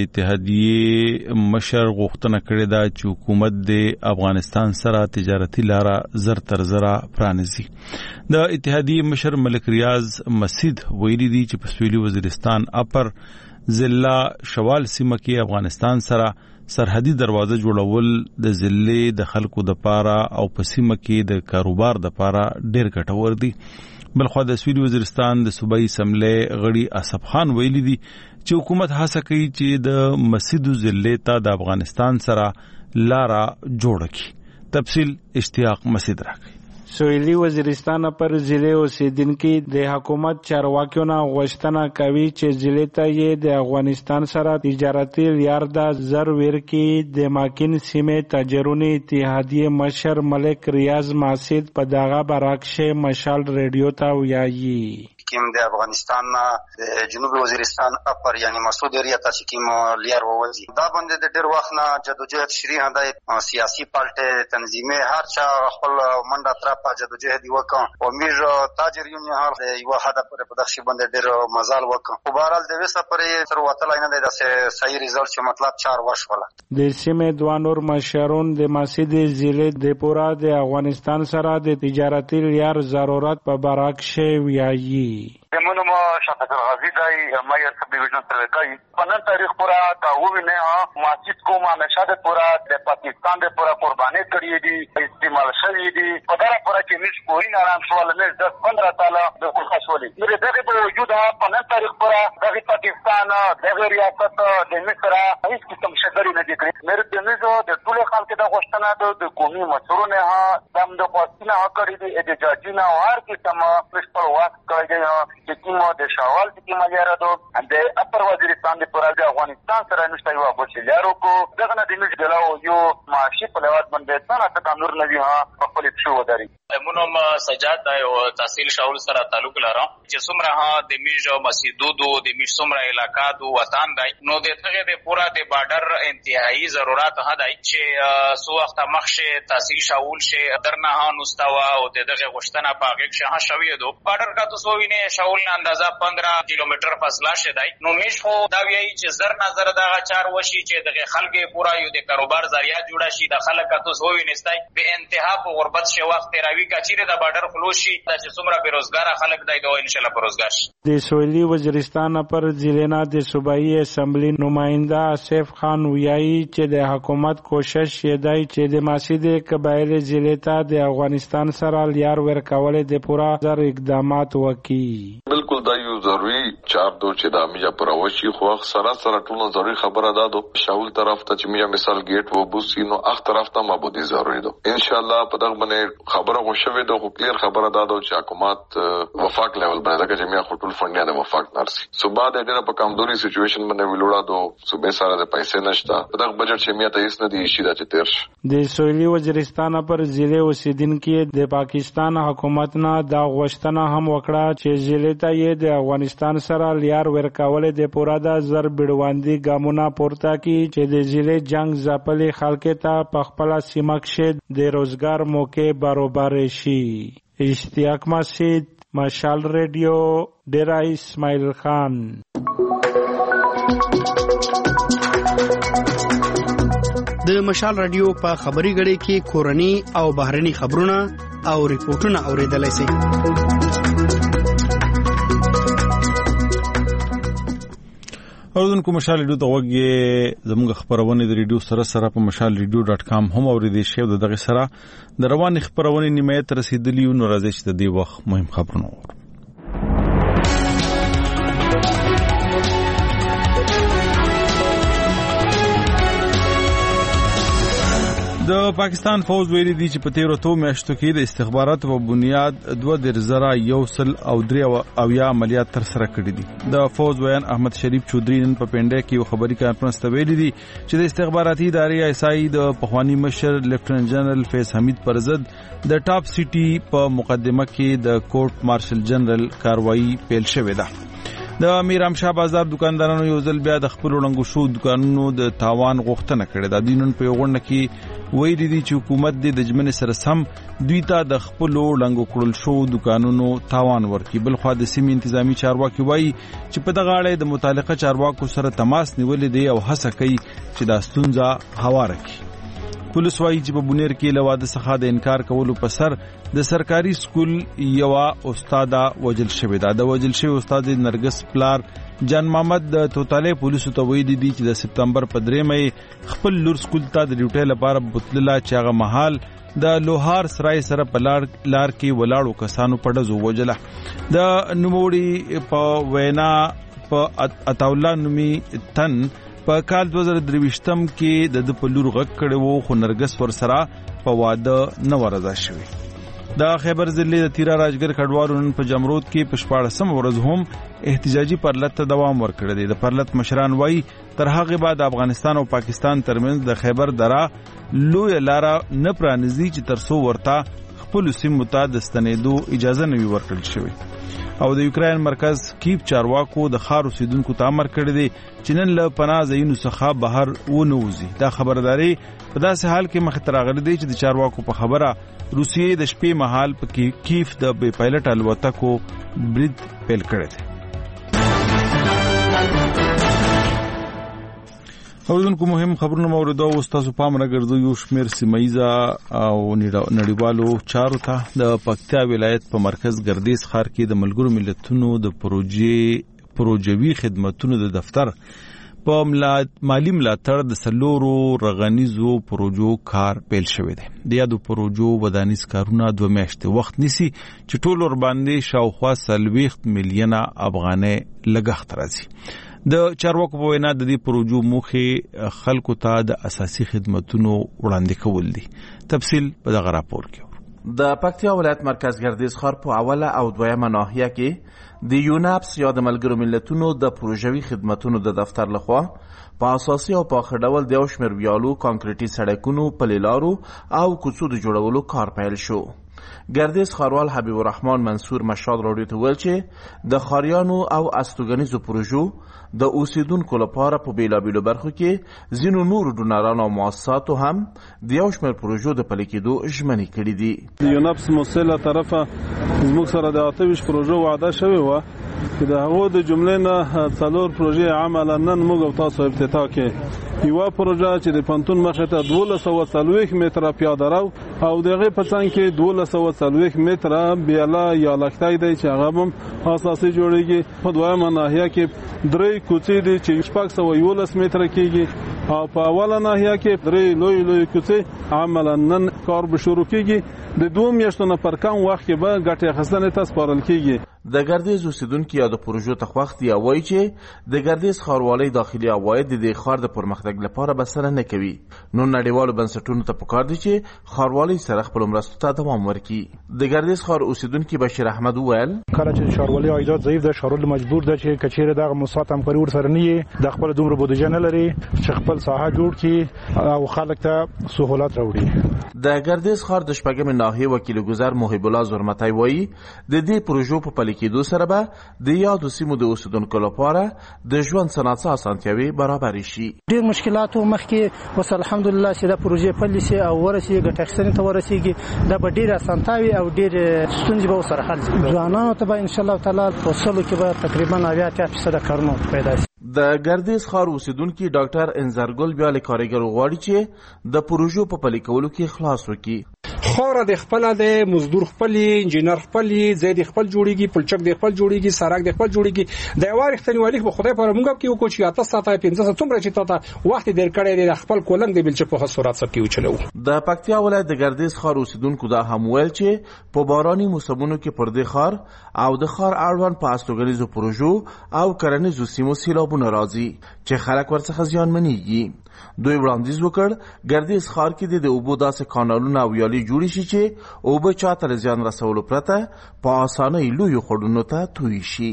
اتحادیې مشر غوښتنه کړې ده چې حکومت د افغانستان سره تجارتي لاره زر تر زره پرانیزي. د اتحادیې مشر ملک ریاض مسعود ویلي دي چې په سویډي وزیرستان اپر ضلع شوال سیمه کې افغانستان سره سرحدي دروازه جوړول د ضلع د خلکو د پاره او په سیمه کې د کاروبار د پاره ډېر ګټور دي. بلخو د سویډي وزیرستان د صوبایي اسمبلی غړي اسف خان ویلي دي چې حکومت هڅه کوي چې د مسجدو ضلع ته د افغانستان سره لاره جوړ کړي. تفصیل اشتیاق مسعود راکړي. سویلی وزیرستان پر ضلع اوسیدونکو د حکومت چارواکیونو غوښتنه کوي چې ضلع ته یې د افغانستان سره تجارتي لار د زر ورکی د ماکین سیمه تاجرونو اتحادیې مشر ملک ریاض مسعود په دغه برعکس مشال ریډیو ته ویایي کیم د افغانستان د جنوبي وزیرستان اپر یعنی مسعود ایریا ته چې کیم لیر ووزي دا باندې د ډیر وخت نه جدوجہد شری هداي سیاسي پالټي تنظیمي هر چا خپل منډه طرفه جدوجہد وکړ او میر تاجر یونین هر یو هدف پر پدخشي باندې ډیر مزال وکړ په بهرحال د وسه پرې تر وتل نه د صحیح ريزلټ چې مطلب چار وشوله. د سیمه دوه نور مشرون د مسجد ضلع د پورا د افغانستان سره د تجارتي لار ضرورت په برعکس ویایي. زمونږ ما شفقت غازی دای مې سب ډیویژن سره کوي په نن تاریخ پورا دا وینه مسجد کوم نشاده پورا د پاکستان د پورا قرباني کړی دي استعمال شوی دي په دا پورا کې نش کوی نه آرام شول نه دس پندرہ تعالی د خوشحالي مې دغه په وجود په نن تاریخ پورا د پاکستان د ریاست د مصر هیڅ قسم شګری نه دي کړی مې د مزو د ټول خلک د غوښتنه د قومي مسورونه ها دم د پاکستان کړی دي د جاجینا هر قسم مشپل واس کوي چې کومه د شوال د کومه لاره دو د اپر وزیرستان د پورا د افغانستان سره نشته یو ابوچ لارو کو دغه نه د نش دلاو یو معاشي په لواد باندې څنګه ته نور نه وی ها په خپل شو وداري مونږ سجاد او تحصیل شاول سره تعلق لرم چې څومره ها د میجو مسجدو د میج څومره علاقہ دو وطن دی نو دغه د پورا د بارډر انتهایی ضرورت هداي چې سو وخت مخشه تحصیل شاول شه درنه ها نوستوا او دغه غشتنه پاګه شه شوی دو بارډر کا تو سوینه شاول اندازه پندرہ کیلومتر فاصله شدای نو میش خو دا وی چې زر نظر دغه چار وشي چې دغه خلګي پورا یو د کاروبار ذریعہ جوړه شي د خلک تو سوینستای به انتها په غربت شي وخت راوي کا چیرې د بارډر خلوشي چې څومره بیروزګار خلک دای دوه ان شاء الله بیروزګار شي. د سویلی وزیرستان پر ضلع د صوبایي اسمبلی نماینده اسف خان ویایي چې د حکومت کوشش یدای چې د مسجد قبایل ضلع ته د افغانستان سره لیار ورکول د پورا زر اقدامات وکي. بالکل دا یو ضروری چار دو چې دا میا پروشي خو سره سره ټول ضروری خبره ده دو شاول طرف ته چې میا مثال گیټ و بوسی نو اخ طرف ته مابودي ضروری ده ان شاء الله په دغه باندې خبره خو شوه ده خو کلیر خبره ده چې حکومت وفاق لیول باندې چې میا خپل فنډ نه وفاق نرسي صوبا د دې په کمزوري سچويشن باندې ویلوړه دو صوبې سره د پیسې نشته دغه بجټ چې میا ته هیڅ نه دی شي دا چې تیر شي. د سویلی وزیرستان پر ضلع اوسیدونکو د پاکستان حکومت نه دا غوښتنه هم وکړه چې ضلع ته یې د افغانستان سره لیار ورکول د پورا د زر بډواندي ګامونه پورته کی چې د ضلع جنگ ځپلې خلک ته په خپل سیمه کې د روزګار موقع برابر شي. اشتیاق مسعود مشال ریډیو ډیرا اسماعیل خان. د مشال رادیو په خبري غړي کې کورني او بهرني خبرونه او ریپورتونه اوریدلای شئ. اوردونکو مشال ریډیو ته وګورئ زموږ خبرونه د ریډیو سره سره په مشال ریډیو ډاټ کام هم اوریدئ شئ د دغه سره د روان خبرونه نیمه تر رسیدلی نو راځي چې د دې وخت مهم خبرونه د پاکستان فوز ویلي دی چې په تیرو تو میاشتو کې د استخباراتو په بنیاد دوه در زره یو سل او درې او یا عملیات تر سره کړي دي. د فوز ویان احمد شریف چودري نن په پنډه کې یو خبري کانفرنس ته ویلي دي چې د استخباراتي ادارې ایس آی د پخوانی مشر لیفټننټ جنرال فیض حمید پر ضد د ټاپ سټي په مقدمه کې د کورټ مارشل جنرال کاروایی پیل شوې ده. د میرام شاه بازار دکاندارانو یو ځل بیا د خپل وړاندو شو دکانونو د تاوان غوښتنه کړې ده. د نن په غونډه کې ویلي دي چې حکومت د جمنې سره سم دوی ته د خپل وړاندو کړل شو دکانونو تاوان ورکړي. بل خو د سیمې انتظامی چارواکي وایي چې په دغه اړه د متعلقه چارواکو سره تماس نیولې دي او هڅه کوي چې دا ستونزه هواره کړي. پولیس وایي چې په بونیر کې له واده څخه د انکار کولو په سر د سرکاري سکول یو استاده وجل شوې ده. د وجل شوی استاد نرګس پلار جان محمد د توتاله پولیسو ته ویلي دي چې د سپتمبر په درېمه خپل لور سکول ته د ډیوټي لپاره بوتلله چې هغه محل د لوهار سرای سره په لار لار کې ولاړو کسانو په ډزو وجله. د نوموړي په وینا په عطاالله نومي تن په کال دوه زره درویشتم کې د د پلور غک کړي وو خو نرګس ور سره په واده نه ورزا شوی. د خیبر ضلع د تیرا راجګر کډوالو نن په جمرود کې په شپاړسم ورځ هم احتجاجي پرلط ته دوام ورکړی دی. د پرلط مشران وایي تر هغه بعد افغانستان او پاکستان ترمنځ د خیبر دره لوی لاره نه پرانیزي چې ترڅو ورته خپل سیمو ته د ستنېدو اجازه نه وي ورکړل شوی. او د یوکرين مرکز کیف چارواکو د خار اوسیدونکو ته امر کړی دی چې نن له پناه ځایونو څخه بهر ونوځي. دا خبرداري په داسې حال کې مخ ته راغلی دی چې د چارواکو په خبره روسیې د شپې مهال په کیف د بې پایلټ الوتکو برید پیل کړی دی. اوردونکو مهم خبرونه موریدو او تاسو پام راګرځو یو شمیر سیمایزه او نړیوالو چارو ته. د پکتیا ولایت په مرکز ګردیز ښار کې د ملګرو ملتونو د پروژې پروژوي خدماتونو د دفتر په مالی ملاتړ د سلورو رغنیزو پروژو کار پیل شوی دی. د یادو پروژو ودانیز کارونه دوه میاشتې وخت نیسي چې ټول ور باندې شاوخوا څلوېښت میلیونه افغانۍ لګښت راځي. د چارواکو په وینا د دې پروژو موخه خلکو ته د اساسي خدماتو وړاندې کول دي. تفصیل په دغه راپور کې. د پکتیا ولایت مرکز ګردیز ښار په اوله او دویمه ناحیه کې د یوناپس یا د ملګرو ملتونو د پروژوي خدماتو د دفتر لخوا په اساسي او په اخر ډول د یو شمېر ویالو کانکریټي سړکونو پلي لارو او کوڅو د جوړولو کار پیل شو. ګردیز ښاروال حبیب الرحمن منصور مشاد راډیو ته ویل چې د ښاریانو او استوګنیزو پروژو د اوسیدونکو لپاره په بیلابیلو برخو کې ځینو نورو ډونرانو او مؤسساتو هم د یو شمېر پروژو د پلي کېدو ژمنې کړي دي. د یوناپس موسسې له طرفه زموږ سره د اته ویشت پروژو وعده شوې وه چې د هغو د جملې نه څلور پروژې عملا نن موږ او تاسو افتتاح کې. یوه پروژه چې د پنتون مخې ته دولس سوه څلوېښت متره پیاده رو او د هغې په څنګ کې دولس سوه څلوېښت متره بیاله یا لښتی دی چې هغه هم اساسي جوړېږي. په دویمه ناحیه کې درې کوڅې دي چې شپږ سوه یولس متره کېږي او په اوله ناحیه کې درې لوی لوی کوڅې عملا نن کار به شروع کېږي. د دوه میاشتو نه پر کم وخت کې به ګټې اخیستنې ته سپارل کېږي. د ګردیز اوسیدونکي یا د پروژو ته خوښ دي او وایي چې د ګردیز ښاروالۍ داخلي عواید د دې ښار د پرمختګ لپاره بسنه نه کوي. نو نړیوالو بنسټونو ته پکار دي چې ښاروالۍ سره خپلو مرستو ته دوام ورکړي. د ګردیز ښار اوسیدونکي بشیر احمد وویل کله چې ښاروالۍ عایدات ضعیف ده ښاروالۍ مجبور ده چې کچېره دغه موسسات همکاري ورسره نه وي د خپل دومره بودیجه نه لري چې خپل ساحه جوړ کړي او خلک ته سهولت راوړي. د ګردیز ښار د شپږمې ناحیې وکیل ګذر محب الله زرمتی وایي د دې پروژو په پلي کېدو سره به د یادو سیمو د اوسیدونکو لپاره د ژوند صنعت اسانتیاوي برابرې شي. ډېر مشکلاتو مخکې اوس الحمدلله چې دا پروژې پلي شي او ورسېږي ګټه اخیستنې ته ورسېږي دا به ډېرې اسانتیاوي او ډېرې ستونزې به ورسره حل شي. ځوانانو ته به انشاءالله تعالی په سلو کې به تقریبا اویا اتیا فیصده کارونه پیدا شي. د ګردیز ښار اوسیدونکي ډاکټر انزرګل بیا له کارګرو غواړي چې د پروژو په پلي کولو کې خلاص وکړي. خاوره د خپل د مزدور خپل انجینر خپل زید خپل جوړیږي پلچک د خپل جوړیږي سړک د خپل جوړیږي د یوار اختنوالي په خدای پر موږ کې وکړو چې اته ساعته پنځه ساعته څومره چې تا وخت ډیر کړی د خپل کولنګ د بلچ په سرعت سره کې وچلو. د پکتیا ولایت د ګردیز ښار اوسیدونکو دا هم ویل چې په باراني موسمونو کې پر دې ښار او د ښار اړوند په استوګنیزو پروژو او کرنیزو سیمو سیلابونه راځي چې خلک ورڅخه زیانمنېږي. دوی وړاندیز وکړ ګردیز ښار کې د اوبو داسې کانالونه او ویالې جوړې شي چې اوبه چاته زیان رسولو پرته په اسانۍ لویو خړونو ته توی شي.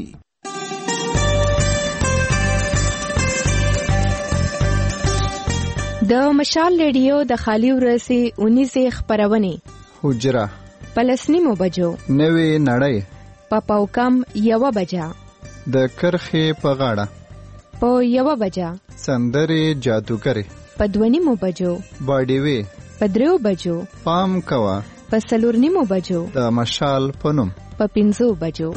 د مشال ریډیو د خالي ورځې اونیزه خبرونه حجره پلسنیمو بجو نوې نړۍ په پاوکم یو بجا د کرخې په غاړه په یو بجا سندرې جادوګرې په دونیمو بجو باډیوي په دریو بجو پام کوا په سلورنیمو بجو د مشال پنوم په پنځو بجو.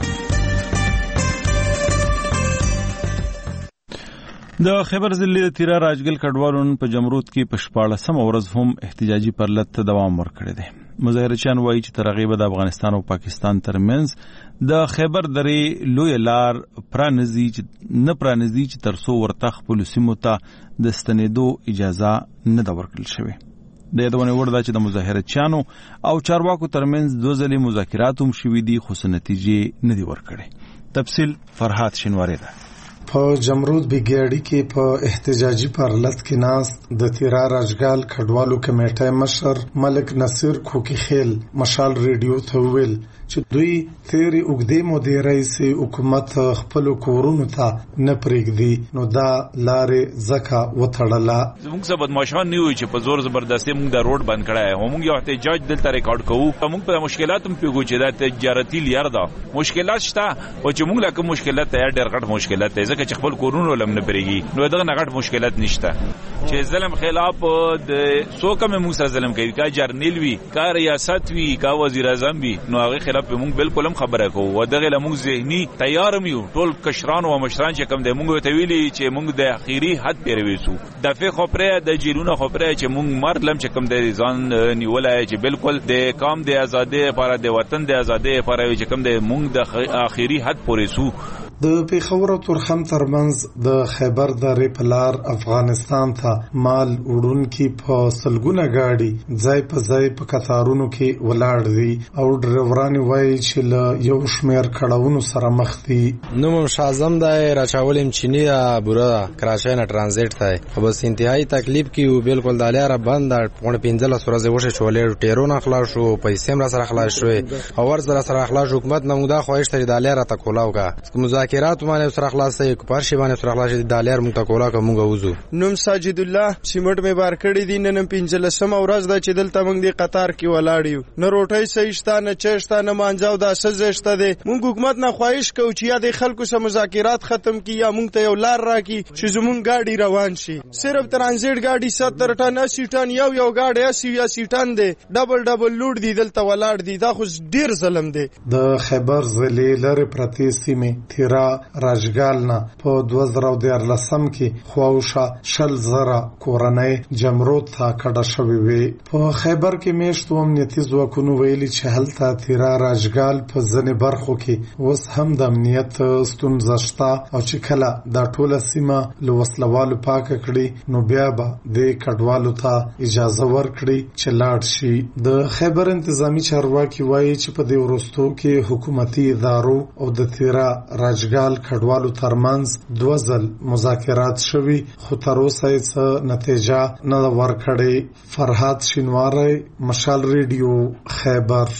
د خیبر ضلع د تیرا راجګل کډوالو په جمرود کې په شپاړسمه ورځ هم احتجاجي پرلت دوام ورکړی دی. مظاهرچیان وایي چې تر هغې به د افغانستان او پاکستان ترمنځ د خیبر درې لویه لار پرانیزي نه پرانیزي چې تر څو ورته خپلو سیمو ته د ستنېدو اجازه نه ده ورکړل شوې. د یادونې وړ ده چې د مظاهرچیانو او چارواکو ترمنځ دوه ځلې مذاکرات هم شوي دي خو څه نتیجې نه دي ورکړې. تفصیل فرهاد شینواری ده. په جمرود بیګیاړي کې په احتجاجي پرلت کې ناست د تیرا راجګال کډوالو کمیټې مشر ملک نصیر کوکیخیل مشال ریډیو ته وویل چې دوی تیرې اوږدې مودې راهیسې حکومت خپلو کورونو ته نه پرېږدي نو دا لارې ځکه وتړله. زموږ څه بدماشان نه وي چې په زور زبردستي موږ دا روډ بند کړی او موږ یو احتجاج دلته ریکارډ کوو. موږ په مشکلات هم پوهیږو چې دا تجارتي لار ده مشکلات شته او چې موږ لا کوم مشکلات ته ډېر غټ مشکلات دی ځکه چې خپل کورونو لم نه پرېږي نو دغه غټ مشکلات نشته. چې ظلم خلاف د څوک هم موږ سره ظلم کوي کا جرنیل وي کا ریاست وي کا وزیر اعظم وي نو هغه خلاف موږ بالکل هم خبره کوو او دغه موږ ذهني تیار یو ټول کشران او مشران چې کوم د موږ ته ویلي چې موږ د اخیری حد پیروي سو د فې خبره د جیلونه خبره چې موږ مرد لم چې کوم د ځان نیولای چې بالکل د کام د ازادي لپاره د وطن د ازادي لپاره چې کوم د موږ د اخیری حد پورې سو. د پیښور او تورخم ترمنځ د خیبر درې په لار افغانستان ته مال وړونکي په سلګونه ګاډي ځای په ځای په کتارونو کې ولاړ دي او ډرایوران وایي چې له یو شمېر کړاوونو سره مخ دي. نوم شازم دی راچاولم چینی بوره کراچۍ نه ترانزیت دی خو بس انتهایی تکلیف کې او بالکل د لاره بند پونه پنځله سورزه وشه چولې ټیرونه خلاص شو پیسې هم سره خلاص شوې او ور سره سره خلاص حکومت نه مودا خوښ تر د لاره ته کولاو کا مذاکرات باندې سره خلاصې کو پارشي باندې سره خلاصې د لاره مونږ ته کولا کوم غوځو. نوم ساجد الله سیمټ مې بار کړی دي نن پنځلسم ورځ د چې دلته موږ د قطار کې ولاړ یو نه روټي سېشتا نه چېشتا نه مانځاو دا سزشته دي موږ حکومت نه خواهش کوو چې یا د خلکو سره مذاکرات ختم کی یا موږ ته یو لار راکړي چې زموږ ګاډي روان شي. صرف ترانزیت ګاډي ستر ټن اسی ټن یو یو ګاډي اسی اسی ټن دي ډبل ډبل لوډ دي دلته ولاړ دي دا خو ډیر ظلم دی. د خیبر ضلع لره پرتی سیمه تیرا راجګال نه په دوه زره دیارلسم کې خواوشه شل زره کورنۍ جمرود ته کډه شوې وي. په خیبر کې میشتو امنیتي ځواکونو ویلي چې هلته تیرا راجګال په ځینې برخو کې اوس هم د امنیت ستونزه شته او چې کله دا ټوله سیمه له وسلوالو پاکه کړي نو بیا به د کډوالو ته اجازه ورکړي چې لاړ شي. د خیبر انتظامی چارواکي وایي چې په دې وروستو کې حکومتي ادارو او د تیرا راجګال کډوالو ترمنځ دوه ځل مذاکرات شوي خو تر اوسه هیڅ نتیجه نه ورکړې. فرهاد شینواری مشال ریډیو خیبر.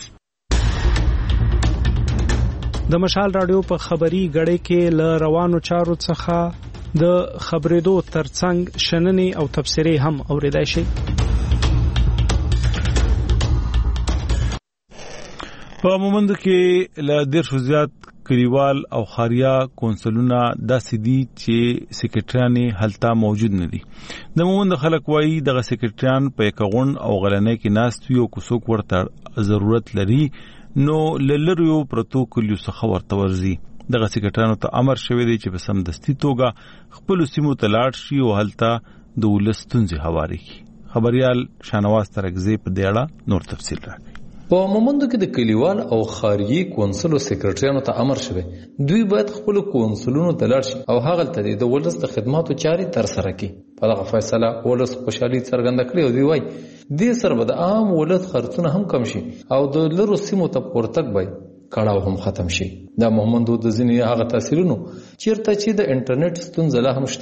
د مشال رادیو په خبري غړې کې ل روانو چارو څخه د خبرېدو ترڅنګ شننې او تفسیرې هم اوریدای شي. په مومند کې ل ډېر زیات کلیوال او خاریا کونسلونه داسې دي چې سیکریټریان هلته موجود نه دي. د مومند خلک وایي دغه سیکریټریان په یکغون او غلنۍ کې ناست وي او کوڅوک ورته ضرورت لري نو للریو پروتوکول څخه ورته ورزي. دغه سیکریټریانو ته امر شوی دی چې په سمدستي توګه خپل سیمو ته لاړ شي او هلته د ولس ستونزې هواري کړي. خبريال شانواز ترکزی په دې اړه نور تفصیل راکړي. په مومندو کې د کلیوال او خارجي کونسل او سیکریټریانو ته امر شوی دوی باید خپل کونسلونو ته لاړ شي او هغه ته د ولس د خدماتو چاري تر سره کړي. په دغه فیصله ولس خوشحالي څرګنده کړې او دوی وایي دې سره به د عام ولس خرڅونه هم کم شي او د لرو سیمو ته پورتګ به کړهو هم ختم شي. د مومندو د ځینې هغه تاثیرونو چیرته چې د انټرنیټ ستونزه لا هم شته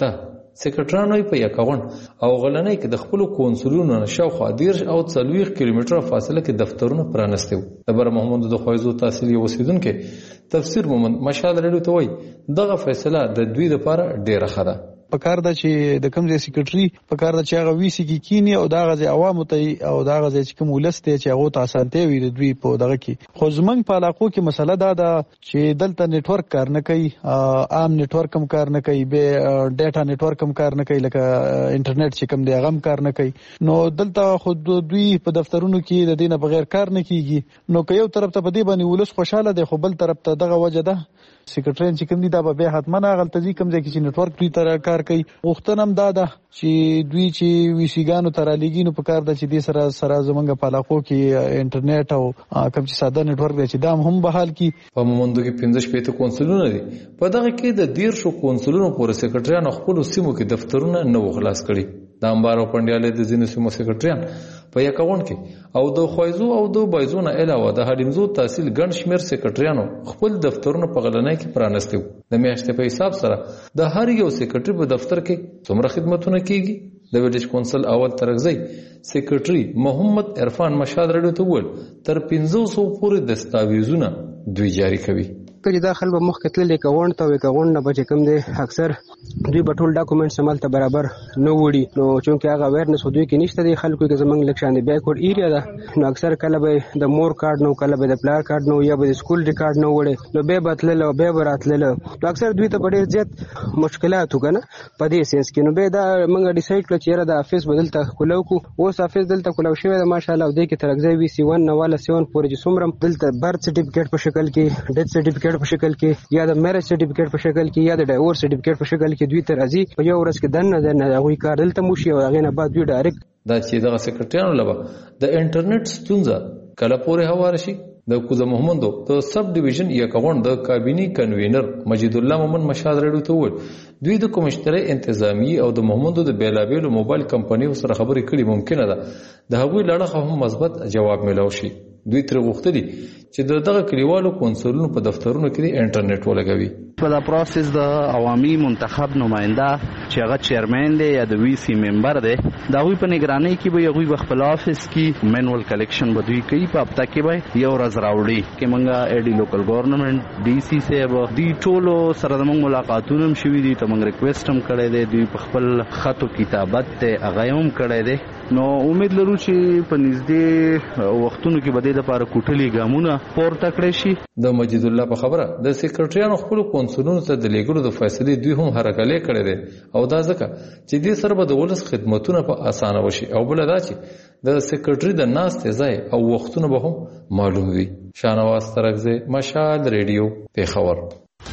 سکرټرانو په یکاون او غلنۍ کې د خپل کونسلونو شاوخوا دیرش او څلوېښت کیلومتره فاصله کې دفترونه پرانستي وو. د بر محمد د خوایزو تحصیلي اوسیدونکو تفسیر مومن مشال رډیو ته وایي دغه فیصله د دوی لپاره ډیره ښه ده. پکار ده چې د کوم ځای سیکریټري پکار ده چې هغه ویسي کې کینی او دا غزي عوامو ته او دا غزي چې کوم ولسته چې هغه ته اسانته وي د دوی په دغه کې. خو زمنګ په علاقو کې مسله دا ده چې دلته نتورک کار نه کوي، عام نتورک هم کار نه کوي، به ډیټا نتورک هم کار نه کوي، لکه انټرنیټ چې کوم دی هغه هم کار نه کوي. نو دلته خود دوی په دفترونو کې د دینه بغیر کار نه کیږي. نو که یو طرف ته په دې باندې ولس خوشاله دی، خو بل طرف ته دغه وجه ده سیکریټریان چې کوم دي دا به حتمن غلطه دي کوم ځای کې چې نتورک دوی تر کار کوي. وختونه هم دا ده چې دوی چې ویسیګانو تر لګینو په کار ده چې دې سره سره زمونږ په علاقو کې انټرنیټ او کوم چې ساده نتورک دی چې دا هم بحال کی. په مومندو کې پنځه شپږ کونسلونه دي. په دغه کې د ډیر شو کونسلونو پورې سیکریټریان خپل سیمو کې دفترونه نه وخلاص کړي. د امبارو پندیاله د ځینو سیمو سیکریټریان په یکاون کې او د خوایزو او د بایزو نه علاوه د حلیمزو تحصیل ګڼ شمېر سیکریټریانو خپل دفترونه په غلنۍ کې پرانستي وو. د میاشتې په حساب سره د هر یو سیکریټري په دفتر کې څومره خدمتونه کیږي؟ د ویلیج کونسل اول ترغزی سیکریټري محمد عرفان مشاد رډیو ته وویل تر پنځه سوه پورې دستاویزونه دوی جاری کوي. کله دا خلک به مخکې تللی کوون ته وي کوون نه به کوم دی اکثر دوی به ټول ډاکومنټس عمل ته برابر نه وړي. نو چونکې هغه اویرنس دوی کې نشته دی خلکو کې زمونږ لږ شان دی بیکورډ ایریا ده. نو اکثر کله به د مور کارډ نو کله به د پلار کارډ نو یا به د سکول ریکارډ نو وړي. نو به به تللی او به به راتللی. نو اکثر دوی ته به ډېر زیات مشکلات وو که نه په دې سینس کې. نو به دا موږ ډیسایډ کړه چې یاره د افیس به دلته کولو کړو. اوس افیس دلته کولو شوی ده ماشاءالله. او دې کې ترغزی وي سی ون نه والا سی ون پورې چې څومره دلته برث سرټیفیکیټ په شکل کې، ډیث سرټیفیکیټ په شکل کې یا د میریج سرټیفیکیټ په شکل کې یا د ډایورس سرټیفیکیټ په شکل کې دوی ته راځي. په یو ورځ کې دنه دنه هغوی کار دلته موشي او هغې نه بعد دوی ډایرکټ دا چې دغه سیکریټریانو لپاره د انټرنیټ ستونزه کله پورې هواره شي. د کوزه محمدو د سب ډیویژن یکاون د کابینی کنوینر مجید الله مومن مشاد رډیو ته وویل دوی د کمشتري انتظامی او د محمدو د بیلابیلو موبایل کمپنیو سره خبرې کړي ممکنه ده د هغوی لړخه هم مثبت جواب ملو شي. دوی تر غوښتلي چې دغه کلیوالو کونسلونو په دفترونو کې انټرنیټ ولګوي. په دا پروسس د عوامي منتخب نماینده چې هغه چیرمن دی یا د وی سی ممبر دی دا غوی په نگرانی کې به غوی خپل افیس کې مینوال کلیکشن به دوی کوي. په هفته کې به یو ورځ راوړي کې مونږه ایډي لوکل ګورنمنت ډي سی صاحب دی ټولو سره زموږ ملاقاتونه هم شوي دي. ته مونږ ریکویسټ هم کړی دی. دوی په خپل خط او کتابت ته هغه هم کړی دی. نو امید لرو چې په نږدې وختونو کې به د لپاره کوټلي ګامونه پورته کړی شي. د مجید الله په خبره د سیکریټریانو خپل کونسلونو ته د لیږلو د فیصلې دوی هم هرکلی کړی دی او دا ځکه چې دې سره به د ولس خدمتونه په اسانه وشي او بله دا چې د سیکریټري د ناستې ځای او وختونه به هم معلوم وي. شاهنواز ترغزی مشال ریډیو پېښور.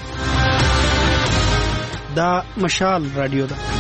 دا مشال رادیو ده.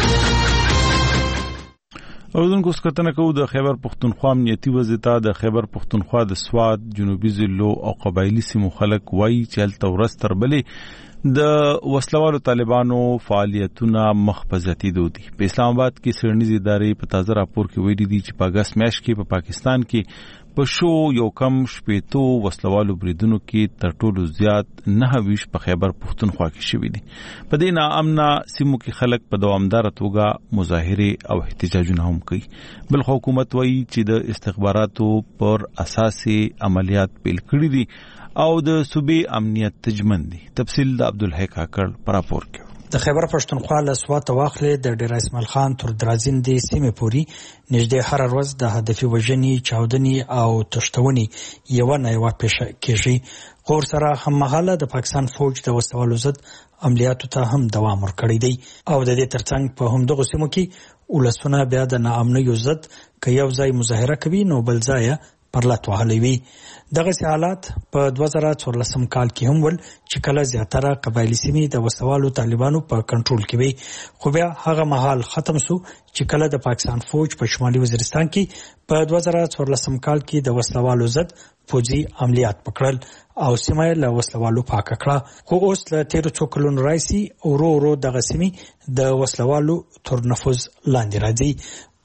اوردونکو سکتنه کو د خیبر پختونخوا امنیتي وضعیت د خیبر پختونخوا د سواد جنوبي ضلعو او قبایلی سیمو خلک وایي چې هلته ورځ تر بلې د وسلوالو طالبانو فعالیتونه مخ په زیاتېدو دي. په اسلام آباد کې څېړنیزې ادارې په تازه راپور کې ویلي دي چې په اګست میاشت کې په پاکستان کې په شو یو کم شپېتو وسلوالو بریدونو کې تر ټولو زیات نهه ویشت په خیبر پختونخوا کې شوي دي. په دې ناامنه سیمو کې خلک په دوامداره توګه مظاهرې او احتجاجونه هم کوي. بل حکومت وایي چې د استخباراتو پر اساس عملیات پیل کړي دي او د صوبې امنیت تجمن دي. تفصیل د عبدالحی کاکړ پر راپور کې. د خیبر پښتونخوا له سوات واخلې د ډیر اسماعیل خان تر درازندې سیمې پورې نږدې هر ورځ د هدفي وژنې، چاودنې او تښتونې یوه نه یوه پیښه کېږي. خو ورسره هممهاله د پاکستان فوج د وسلوالو ضد عملیاتو ته هم دوام ورکړی دی او د دې ترڅنګ په همدغو سیمو کې ولسونه بیا د ناامنیو ضد که یو ځای مظاهره کوي نو بل ځای پرلط وهلی وي. دغه حالات په دوه زره څوارلسم کال کې هم ول چې کله زیاتره قبایلی سیمې د وسوالو طالبانو په کنټرول کې وي. خو بیا هغه مهال ختم شو چې کله د پاکستان فوج په شمالي وزیرستان کې په دوه زره څوارلسم کال کې د وسوالو ضد فوجي عملیات پکړل او سیمه له وسلوالو پاکه کړه. خو اوس له تیرو څو کلونو راځي ورو ورو دغه سیمې د وسلوالو تر نفوذ لاندې راځي.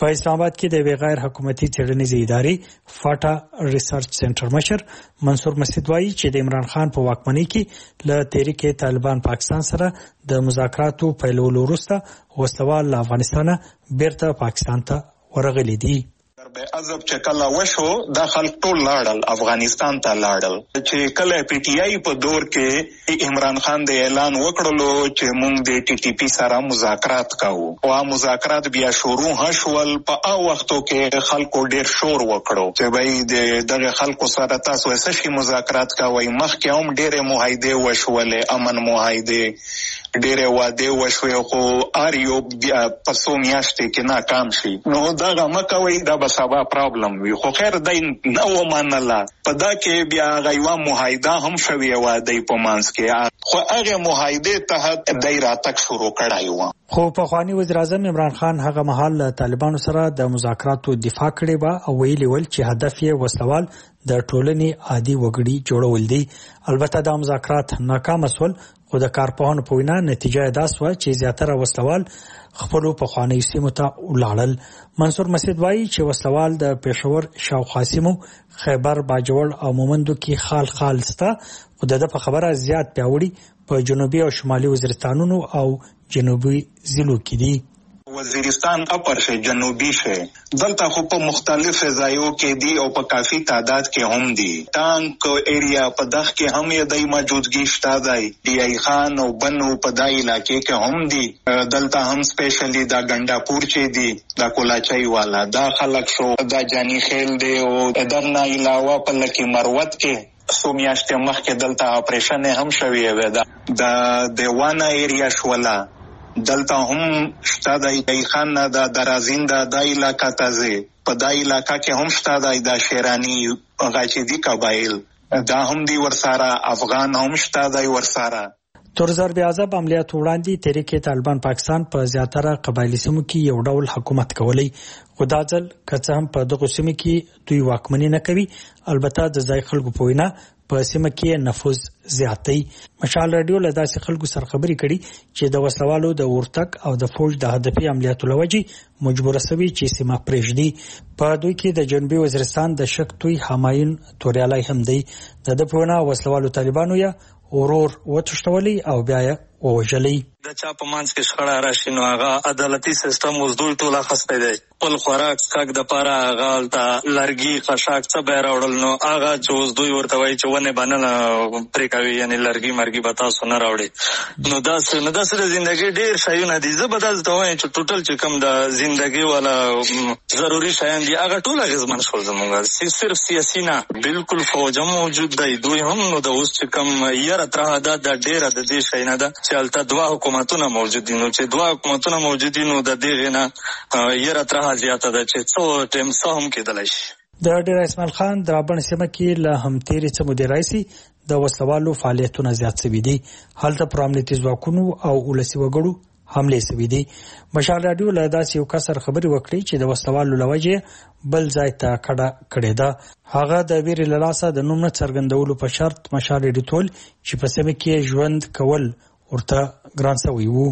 په اسلام آباد کې د غیر حکومتي څېړنیزې ادارې فاټا ریسرچ سنټر مشر منصور مسعود وایي چې د عمران خان په واکمنۍ کې له تحریک طالبان پاکستان سره د مذاکراتو پیلولو وروسته وسوال له افغانستانه بیرته پاکستان ته ورغلي دي. به عذاب چې کله وشو دا خلک ټول لاړل افغانستان ته لاړل چې کله پی ټی آی په دور کې عمران خان د اعلان وکړلو چې موږ د ټي ټي پی سره مذاکرات کوو او مذاکرات بیا شروع هشول په او وختو کې خلکو ډیر شور وکړو چې وای د دغه خلکو سره تاسو څه شي مذاکرات کوي مخکې هم ډیره معاهده وشولې امن معاهده ډیره واده وشوي خو ار یو په څو میاشتې کې ناکام شي نو دا مکوي دا بس سبا پرابلم وي خو خیر دای نو منله په دا کې بیا غیوا معاهده هم شوی و دای په مانس کې خو هغه معاهده ته دای راتک شروع کړای و خو په خواني وزیر اعظم عمران خان هغه مهال طالبانو سره د مذاکراتو دفاع کړې و او ویلي ول چې هدف یې وسوال د ټولنې عادي وګړي جوړول دي. البته دا مذاکرات ناکام شول خو د کارپوهانو په وینا نتیجه دا سوه چې زیاتره وسوال خپل په خواني سیمو ته ولاړل. منصور مسعود وایي چې وسوال د پېښور شاوخوا سیمو خیبر باجوړ او مومندو کې خال خال ستا خو د په خبره زیات پیاوړي په جنوبي او شمالي وزیرستانونو او جنوبي ضلعو کې دي. وزیرستان اپر شه جنوبی شه دلته خو په مختلف ځایو کې دي او په کافي تعداد کې هم دي. ټانک ایریا په دغه کې هم یې د موجودګي شته دی دی ای خان او بنو په دای علاقې کې هم دي. دلته هم سپیشلی دا ګنډاپور چې دي دا کولاچای والا دا خلک شو دا جانی خیل دی او دغه علاوه په لکی مروت کې سو میاشتې مخکې دلته اپریشن هم شوی و دا د دیوانه ایریا شولا دلته هم شته د خان د درازین د د علاقې تازه په د علاقې کې هم شته د شیرانی غاچدي قبایل دا هم دی ورسره افغان هم شته د ورسره تر ضرب عذاب عملیات وړاندې تحریک طالبان پاکستان په زیاتره قبایلی سیمو کې یو ډول حکومت کولی خو دا ځل که څه هم په دغو سیمو کې دوی واکمني نه کوي البته د ځای خلکو په وینا په سیمه کې نفوذ زیاتی. مشال رادیو له داسې خلکو سره خبرې کړي چې د وسوالو د ورتک او د فوج د هدفي عملیاتو لوجې مجبوره سوي چې سیمه پرېږدي. په دوی کې د جنوبي وزیرستان د شک توی همایون توریالای هم دی. د د په وینا وسوالو طالبانو یا ورور وتښتولي او بیا یې ووژلي. د چا په منځ کې شخړه راشي نو هغه عدالتي سیستم اوس دوی ټول اخیستی دی خپل خوراک څښاک دپاره هغه هلته لرګي خشاک څه به یې راوړل نو هغه چې اوس دوی ورته وایي چې ونې به نه پرې کوي یعنې لرګي مرګي به تاسو نه راوړي نو داسې نو داسې د زندګۍ ډېر شیونه دي. زه به داسې ته وایم چې ټوټل چې کوم د زندګۍ والا ضروري شیان دي هغه ټول اغېزمن شول زموږ صرف سیاسي نه بلکل فوج هم موجود دی دوی هم نو د اوس چې کوم یره ترهه ده دا ډېره د دې شی نه ده چې هلته دوه حکومتونه موجود دي نو چې دوه حکومتونه موجود دي نو د دغې نه یره ترهه زیاته ده چې څو ټیم څه هم کېدلی شي. د ډیر اسماعیل خان د رابڼ سیمه کې له همتېرې څه مودې راهیسې د وسلوالو فعالیتونه زیات شوي دي. هلته پر امنیتي ځواکونو او ولسي وګړو حملې شوي دي. مشال راډیو له داسې یو کس سره خبرې وکړې چې د وسلوالو له وجې بل ځای ته کډه کړې ده. هغه د ویرې له لاسه د نوم نه څرګندولو په شرط مشال راډیو ټول چې په سیمه کې ژوند کول ورته ګران شوی وو.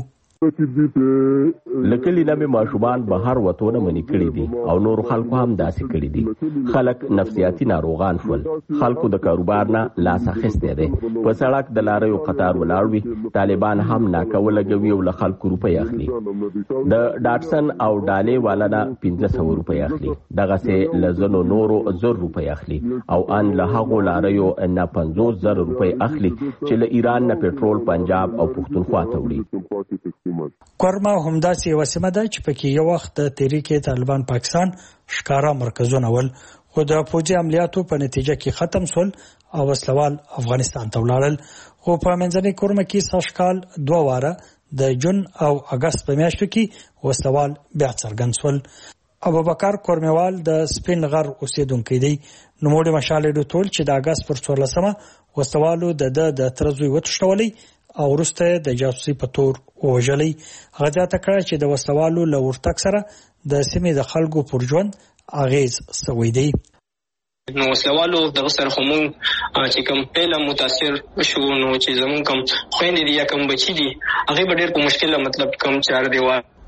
لکلی لمه ماشومان بهر وتونه منی کړی دي او نور خلکو هم داسې کړی دي. خلک نفسیاتی ناروغان شول. خلکو د کاروبار نه لاس اخیستی دی. په سړک د لاریو قطار ولاړ وي. طالبان هم ناکه ولګوي او له خلکو روپۍ اخلي. د ډاټسن او ډالې والا نه پنځه سوه روپۍ اخلي. دغسې له ځینو نورو زر روپۍ اخلي او ان له هغو لاریو نه پنځوس زره روپۍ اخلي چې له ایران نه پټرول پنجاب او پښتونخوا ته وړي. کورما همداسې یوه سیمه ده چې پکې یو وخت د تحریک طالبان پاکستان ښکاره مرکزونه ول خو د پوځي عملیاتو په نتیجه کې ختم شول او وسلوال افغانستان ته ولاړل. خو په منځنۍ کورما کې سږ کال دوه واره د جون او اګست په میاشتو کې وسلوال بیا څرګند شول. ابوبکر کورمیوال د سپین غر اوسیدونکی دی. نوموړي مشال راډیو ټول چې د اګست پر څوارلسمه وسلوالو د ده د تره زوی وتښتولی او وروسته د جاسوسي په تور ووژلی. هغه زیاته کړه چې د وسلوالو له ورتګ سره د سیمې د خلکو پر ژوند اغېز شوی دی. نو وسلوالو دغه سره خو مونږ چې کوم پیله متاثر شو نو چې زمونږ کوم خویندې دي یا کوم بچي دي هغې به ډېر په مشکله مطلب کوم چار دیوار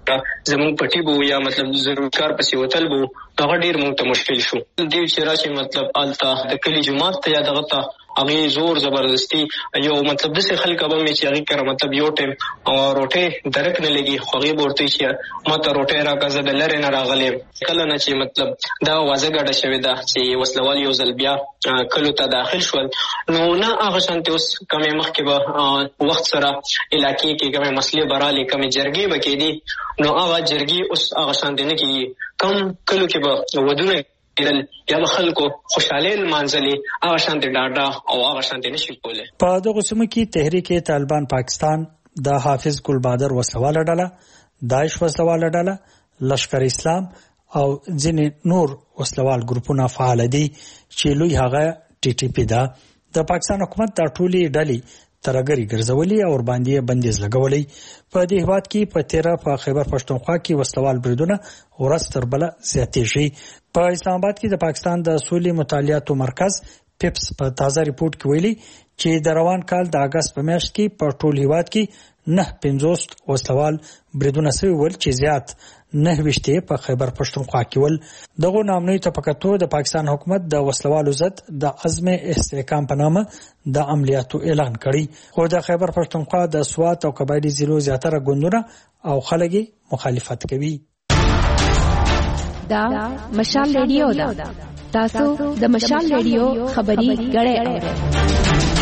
زموږ پټي بو یا مطلب ضرورت کار پسې وتل بو هغه ډیر موږ ته مشکل شو. دیو چې راشي مطلب الته د کلی جماعت ته یا دغه ته هغه زور زبردستی یو مطلب د څه خلک به مې چې هغه کړه مطلب یو ټیم او روټه درک نه لګي خو هغه ورته چې ماته روټه راکزه د لری نه راغلم کله نه چې مطلب دا وازه ګډه شوی دا چې وسلوال یو ځل بیا کلو ته داخل شول نو نه هغه شانته اوس کومه مخکې به وخت سره علاقې کې کومه مسلې برالي کومه جرګې وکړي دي نو هغه جرګې اوس هغه شانته نه کې کم کلو کې به ودونه یا خلکو خوشاله منځلي هغه شانتي ډاډا او هغه شانتي نشي کوله. په دغه سیمه کې تحریک طالبان پاکستان د حافظ ګل بادر وسلواله ډله داعش وسلواله ډله لشکر اسلام او ځینې نور وسلوال ګروپونه فعال دي چې لوی هغه ټي ټي پی دا د پاکستان حکومت د ټولي ډلې ترګری ګرځولي او ور باندې بندیز لګولي. په دې هواد کې په تیرا په خیبر پښتونخوا کې وسلوال بریدونه ورځ تر بل زیاتې شي. په اسلام آباد کې د پاکستان د سولې مطالعاتو مرکز پیپس په تازه ریپورت کې ویلي چې د روان کال د اگست په میاشت کې په ټول هواد کې نه پنځوس وسلوال بریدونه شوي ول چې زیات نه وشته په خیبر پښتونخوا کې ول. دغه نامنوي تفکتو د پاکستان حکومت د وسلوالو ضد د عزم استحکام په نامه د عملیاتو اعلان کړی خو د خیبر پښتونخوا د سوات او قبایلی ضلعو زیاتره ګوندونه او خلک مخالفت کوي. دا مشال ریډیو دا تاسو د مشال ریډیو خبري غړې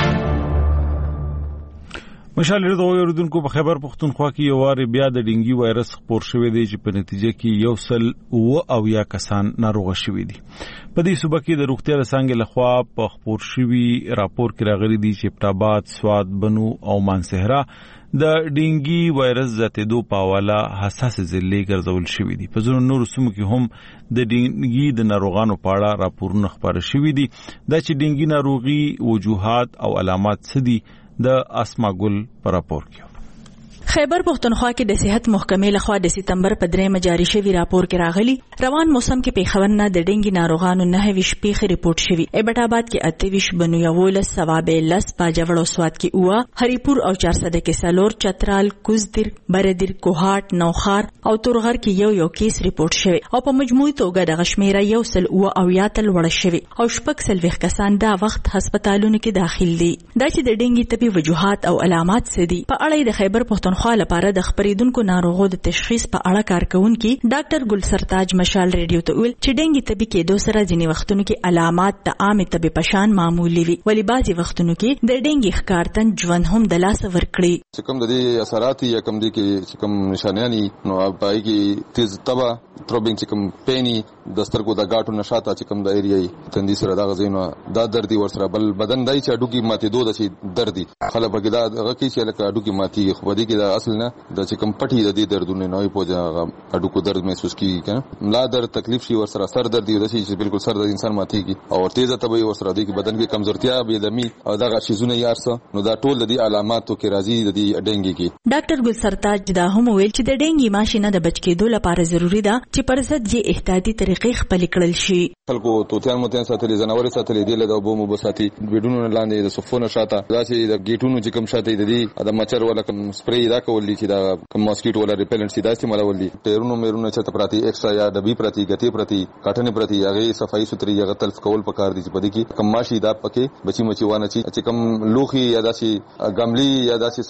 مشال ریډیو اوریدونکو په خیبر پښتونخوا کې یو وار بیا د ډینګي وایرس خپور شوی دی چې په نتیجه کې یو سل او او یا کسان ناروغ شوي دي. په دې صوبه کې د روغتیا څنګه لخوا په خپور شوی راپور کې راغلي دي چې پټاباد سواد بنو او مانسهرا د ډینګي وایرس زیاتېدو په حواله حساس ضلع ګرځول شوي دي. په ځینو نورو سیمو کې هم د ډینګي د ناروغانو په اړه راپورونه خپاره شوي دي. دا چې ډینګي ناروغي وجوهات او علامات څه دي د اسما ګل پر راپور کې. خیبر پښتونخوا کې د صحت محکمې لخوا د سپتمبر په درېمه جاری شوی راپور کې راغلی روان موسم کې پیښور نه د ډینګي ناروغانو نه ویش پیښې ریپورت شوی. ایبټ آباد کې اتویش بنو یولس ثوابه لس پاجوړ او سواد کې اوه هریپور او چارسده کې سالور چترال کوزدر بردر کوهات نوخار او تورغر کې یو یو کیس ریپورت شوی او په مجموعي توګه د غشمیره یو سل اوه او یا تل وړ شوی او شپږ سلويخ کسان دا وخت هسپتالونو کې داخل دي. دا چې د ډینګي طبي وجوهات او علامات څه دي په اړه د خیبر پښتونخوا خو لپاره د خبرېدونکو ناروغو د تشخیص په اړه کارکونکي ډاکټر ګل سرتاج مشال ریډیو ته ویل چې ډینګي طبي کې دوه سره ځینې وختونو کې علامات د عام طبي پشان معمولی وي ولی بعضي وختونو کې د ډینګي ښکارتن ژوند هم د لاس ورکړي. چې کوم د دې اثرات یا کوم دي کې چې کوم نشانیانی نو پای کې تیز تبا تروبینګ چې کوم پینی د سترګو د غاټو نشاته چې کوم د ایریای تندي سره دا غزینو دا دردي ورسره بل بدن دای چې اډو کې ماتې دوه د دردي خلک په کې دا هغه کې چې لکه اډو کې ماتي خو دې کې دا اصل نه د چې کوم پټي د دې دردونه نه وي پوجا اډو کو درد محسوس کیږي کنه ملا درد تکلیف شي ورسره سر درد دی چې بالکل سر د انسان ماتيږي او تیزه تبي ورسره دی کې بدن کې کمزورتیا به دمي او دا غشيزونه یارسه نو دا ټول د دې علاماتو کې راځي د دې ډنګي کې. ډاکټر ګل سرتاج دا هم ویل چې د ډنګي ماشینه د بچ کېدو لپاره ضروری ده چې پر ضد یې احتیاطي طریقې خپل کړل شي. خلکو توتیان متن ساتلې زناور ساتلې دی له بومو بساتي وډونو لاندې د صفونه شاته دا چې د گیټونو چې کوم شاته د دې د مچر ولا کوم سپری دا کولې چې دا کوم ماسکیټو ولا ریپلنټ سي دا استعمال ولې ټیرونو میرونو چې پراتی ایکسترا یا د بي پرتی غتی پرتی کاټنې پرتی هغه صفائی ستري هغه تلف کول پکار دي چې پدې کې کم ماشي دا پکې بچي مچي وانه چې کوم لوخي یا داسي غملي یا داسي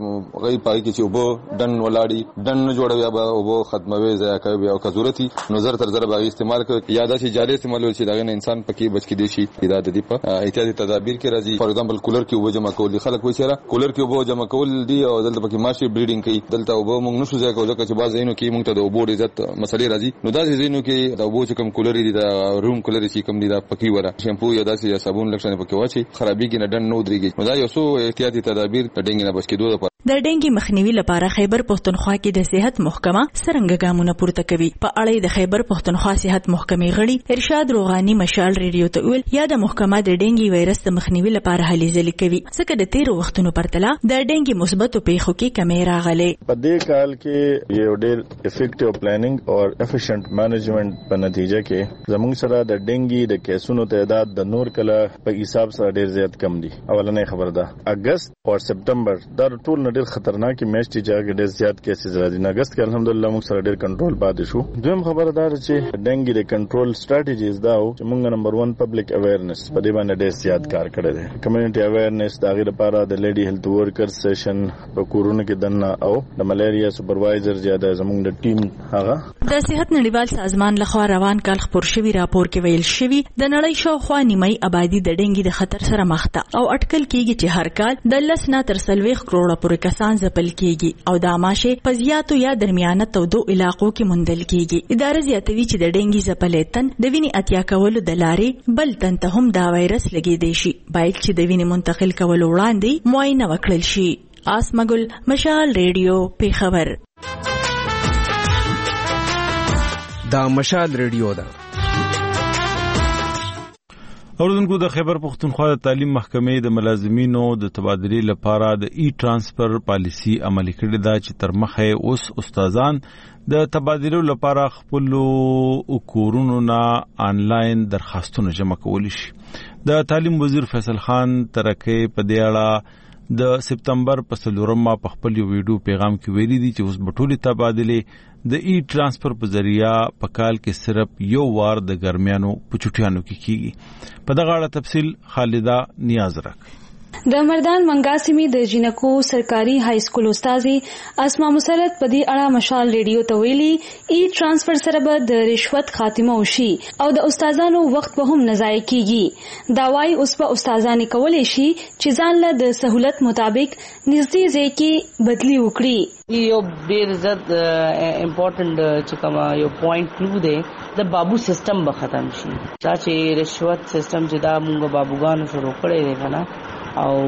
غي پای کې چې وبو دن ولاړی دن جوړوي به وبو ختموي ځای کوي او کزورتي نظر تر زره باغ استعمال کوي یا داسي جاري استعمال ول چې دا نه انسان پکې بچ کې دي شي دا د دې په احتیاطي تدابیر کې راځي. فور ایگزامپل کولر کې وبو جمع کول خلک وایي چې کولر کې وبو جمع کول دي او دلته پکې ماشي بریډینګ کوي دلته وبو موږ نشو ځای کوو ځکه چې باز زینو کې موږ ته د وبو عزت مسلې راځي نو دا زینو کې د وبو چې کوم کولر دي دا روم کولر چې کوم دي دا پکې وره شیمپو یا داسې صابون لکشن پکې واچي خرابي کې نه ډن نو دريږي نو دا یو څو احتیاطي تدابیر د ډنګ نه بچ کېدو لپاره. د ډینګي مخنیوي لپاره خیبر پښتونخوا کې د صحت محکمه څنګه ګامونه پورته کوي په اړه د خیبر پښتونخوا صحت محکمې غړي ارشاد روغاني مشال ریډیو ته ویل یا د محکمه د ډینګي وایرس د مخنیوي لپاره هلې ځلې کوي ځکه د تیر وختونو پرتله د ډینګي مثبتو پیښو کې کمې راغلې. په دې کال کې یو ډېر افیکټیو پلانینګ او افیشنٹ مینجمنٹ په نتیجه کې زموږ سره د ډینګي د کیسونو تعداد د نور کله په حساب سره ډېر زیات کم دي. اولنې خبر ده اگست او سپتمبر دا ټول ډېر خطرناک میچ دی چې ډېر زیات کیسز راځي. نه اگست کې الحمدلله موږ سره ډېر کنټرول پاتې شو. دویم خبردار چې ډنګي د کنټرول سټریټیجز دا او چې موږ نمبر ون پبلک اویرنس په دې باندې ډېر زیات کار کړی دی. کمیونټي اویرنس دا غیر لپاره د لیډي هیلث ورکر سیشن په کورونه کې دنه او د ملیریا سپروایزر زیاده زموږ د ټیم هغه د صحت نړیوال سازمان لخوا روان کال خبر شوی راپور کې ویل شوی د نړۍ شاوخوا نیمه آبادی د ډنګي د خطر سره مخ ده او اټکل کیږي چې هر کال د لس نه تر سلويخ کروڑه پورې کسان ځپل کیږي او د ماشه په زیاتو یا درمیانه تودو علاقو کې موندل کیږي. اداره زیاتوي چې د ډنګي ځپلېتن د وینې اتیا کولو د لارې بل تن ته هم دا وایرس لګیدي شي. باید چې د وینې منتقل کولو وړاندې معاینه وکړل شي. آسمګل مشال ریډیو پیښور. دا مشال ریډیو ده. اوردونکو د خیبر پختونخوا د تعلیم محکمې د ملازمینو د تبادلې لپاره د ای ترانسفر پالیسی عملي کړې ده چې تر مخه اوس استادان د تبادلو لپاره خپل کورونو نه آنلاین درخواستونه جمع کولی شي. د تعلیم وزیر فیصل خان ترکه په دې اړه د سپتمبر په څلورمه په خپل یو ویډیو پیغام کې ویلي دي چې اوس بټولي تبادلې د ای ترانسفر په ذریعہ په کال کې صرف یو وار د ګرمیانو په چټیانو کې کیږي. په دغه اړه تفصیل خالده نیاز راکړي. د مردان منګاسمي د جنکو سرکاري های سکول استاذي اسما مسلط په دې اړه مشال ریډیو ته ویلي ای ترانسفر سره به د رشوت خاتمه وشي او د استادانو وخت به هم نه ضایع کیږي. دا وايي اوس په استادانو کولای شي چې ځان له د سہولت مطابق نږدې ځای کې بدلی وکړي. یو ډیر زد امپورټنٹ چې کومه یو پوینټ کلو دی د بابو سیستم به ختم شي. دا چې رشوت سیستم چې دا موږ بابوګانو شروع کړی دی کنه او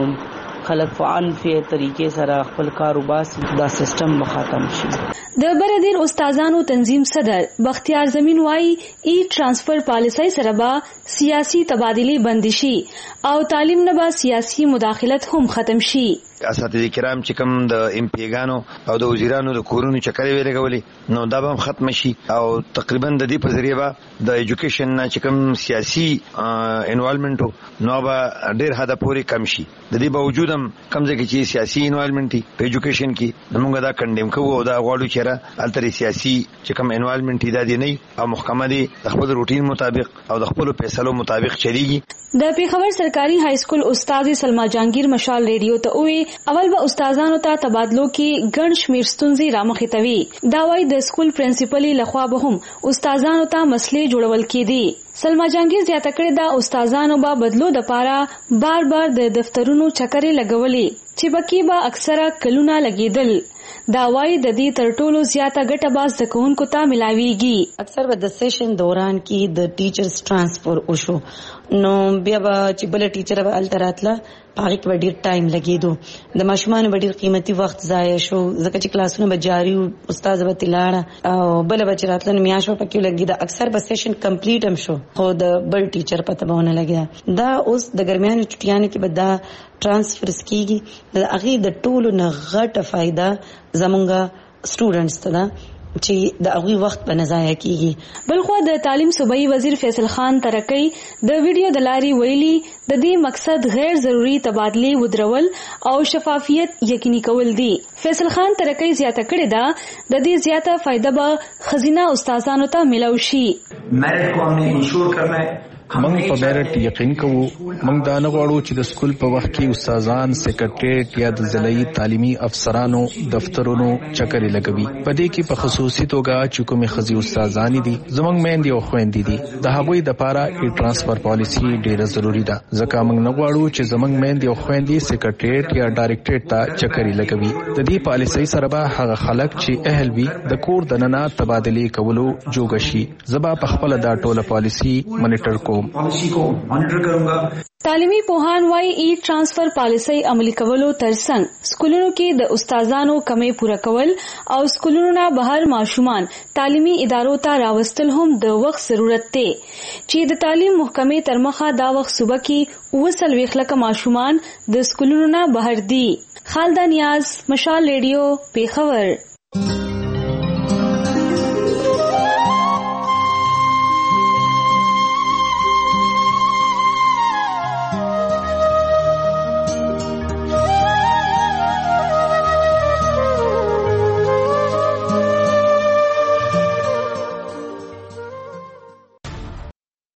خلک فعال فی طریقې سره خپل کاروبار دا سیستم ختم شي. د بردیر استادانو تنظیم صدر بختیار زمین وايي ای ترانسفر پالیسی سره به سیاسي تبادلې بند شي او تعلیم نه به سیاسي مداخلت هم ختم شي. اساتذه کرام چې کوم د ایم پیګانو او د وزیرانو د کورونو چکرې ویلګولې نو دا به ختم شي او تقریبا د دې په ذریعہ به د ایجوکیشن نه چې کوم سیاسي انوالومنت نو به ډېر حد پورې کم شي. د دې باوجود هم کم ځکه چې سیاسي انوالومنت په ایجوکیشن کې موږ دا کنډیم کوو او دا غواړو چې را التري سیاسي چې کوم انوالومنت دا دی نه او محکمه دی د خپل روټین مطابق او د خپل فیصلو مطابق چلیږي. د پیښور سرکاري های سکول استاد سلما جانگیر مشال ریډیو ته وی اول به استادانو ته تبادلو کې ګڼ شمیر ستونزې رامخې توي. دا وايي د سکول پرنسپلې لخوا به هم استادانو ته مسلې جوړول کېدي. سلما جانگیر زیاته کړې دا استادانو به بدلو د پاره بار بار د دفترونو چکرې لګولې چې بکی به اکثره کلونه لګیدل. دا وايي د دې تر ټولو زیاته ګټه باز د کوونکو ته ملاويږي. اکثر به د سیشن دوران کې د ټیچرز ترانسفر وشو نو بیا به چې بل ټیچر به التراتله پاره کې ډیر ټایم لګیدو د ماشومان به ډیر قیمتي وخت ضایع شو ځکه چې کلاسونه به جاری او استاد به تلاړه او بل به چراتله میاشو پکې لګیدا اکثر به سیشن کمپلیټ هم شو خو د بل ټیچر پته بهونه لګیا. دا اوس د ګرمیانو چټیانو کې به دا ترانسفر کیږي د هغه د ټولو نه غټه فائدہ زمونږه سټوډنټس ته ده چې د هغه وخت په نزایا کیږي. بلخو د تعلیم صوبایي وزیر فیصل خان ترکی د ویډیو د لاري ویلي د دې مقصد غیر ضروري تبادلې ودرول او شفافیت یقیني کول دي. فیصل خان ترکی زیاته کړې ده د دې زیاته فائدہ به خزینه استادانو ته ملو شي. میرټ کو ہم نے انشور کرنا ہے. موږ په میرټ یقین کوو. موږ دا نه غواړو چې د سکول په وخت کې استادان سیکریټریټ یا د ضلعي تعلیمي افسرانو دفترونو چکرې لګوي. په دې کې په خصوصي توګه چې کومې ښځې استادان دي زموږ میندې او خویندې دي د هغوی دپاره ای ترانسفر پالیسي ډېره ضروري ده ځکه موږ نه غواړو چې زموږ میندې او خویندې سیکریټریټ یا ډایرکټریټ ته چکرې لګوي. د دې پالیسۍ سره به هغه خلک چې اهل وي د کور دننه تبادلې کولو جوګه شي. زه به په خپله دا ټوله پالیسي منیټر کوم. پالیسی کو مانیټر کروں گا. تعلیمي پوهان وايي ای ترانسفر پالیسي عملي کولو ترڅنګ سکولونو کې د استادانو کمې پوره کول او سکولونو نه بهر ماشومان تعلیمي ادارو ته راوستل هم د وخت ضرورت دی چې د تعلیم محکمې تر مخه دا وخت صوبه کې وصل ویخلک ماشومان د سکولونو نه بهر دي. خالده نیاز مشال ریډیو پیښور.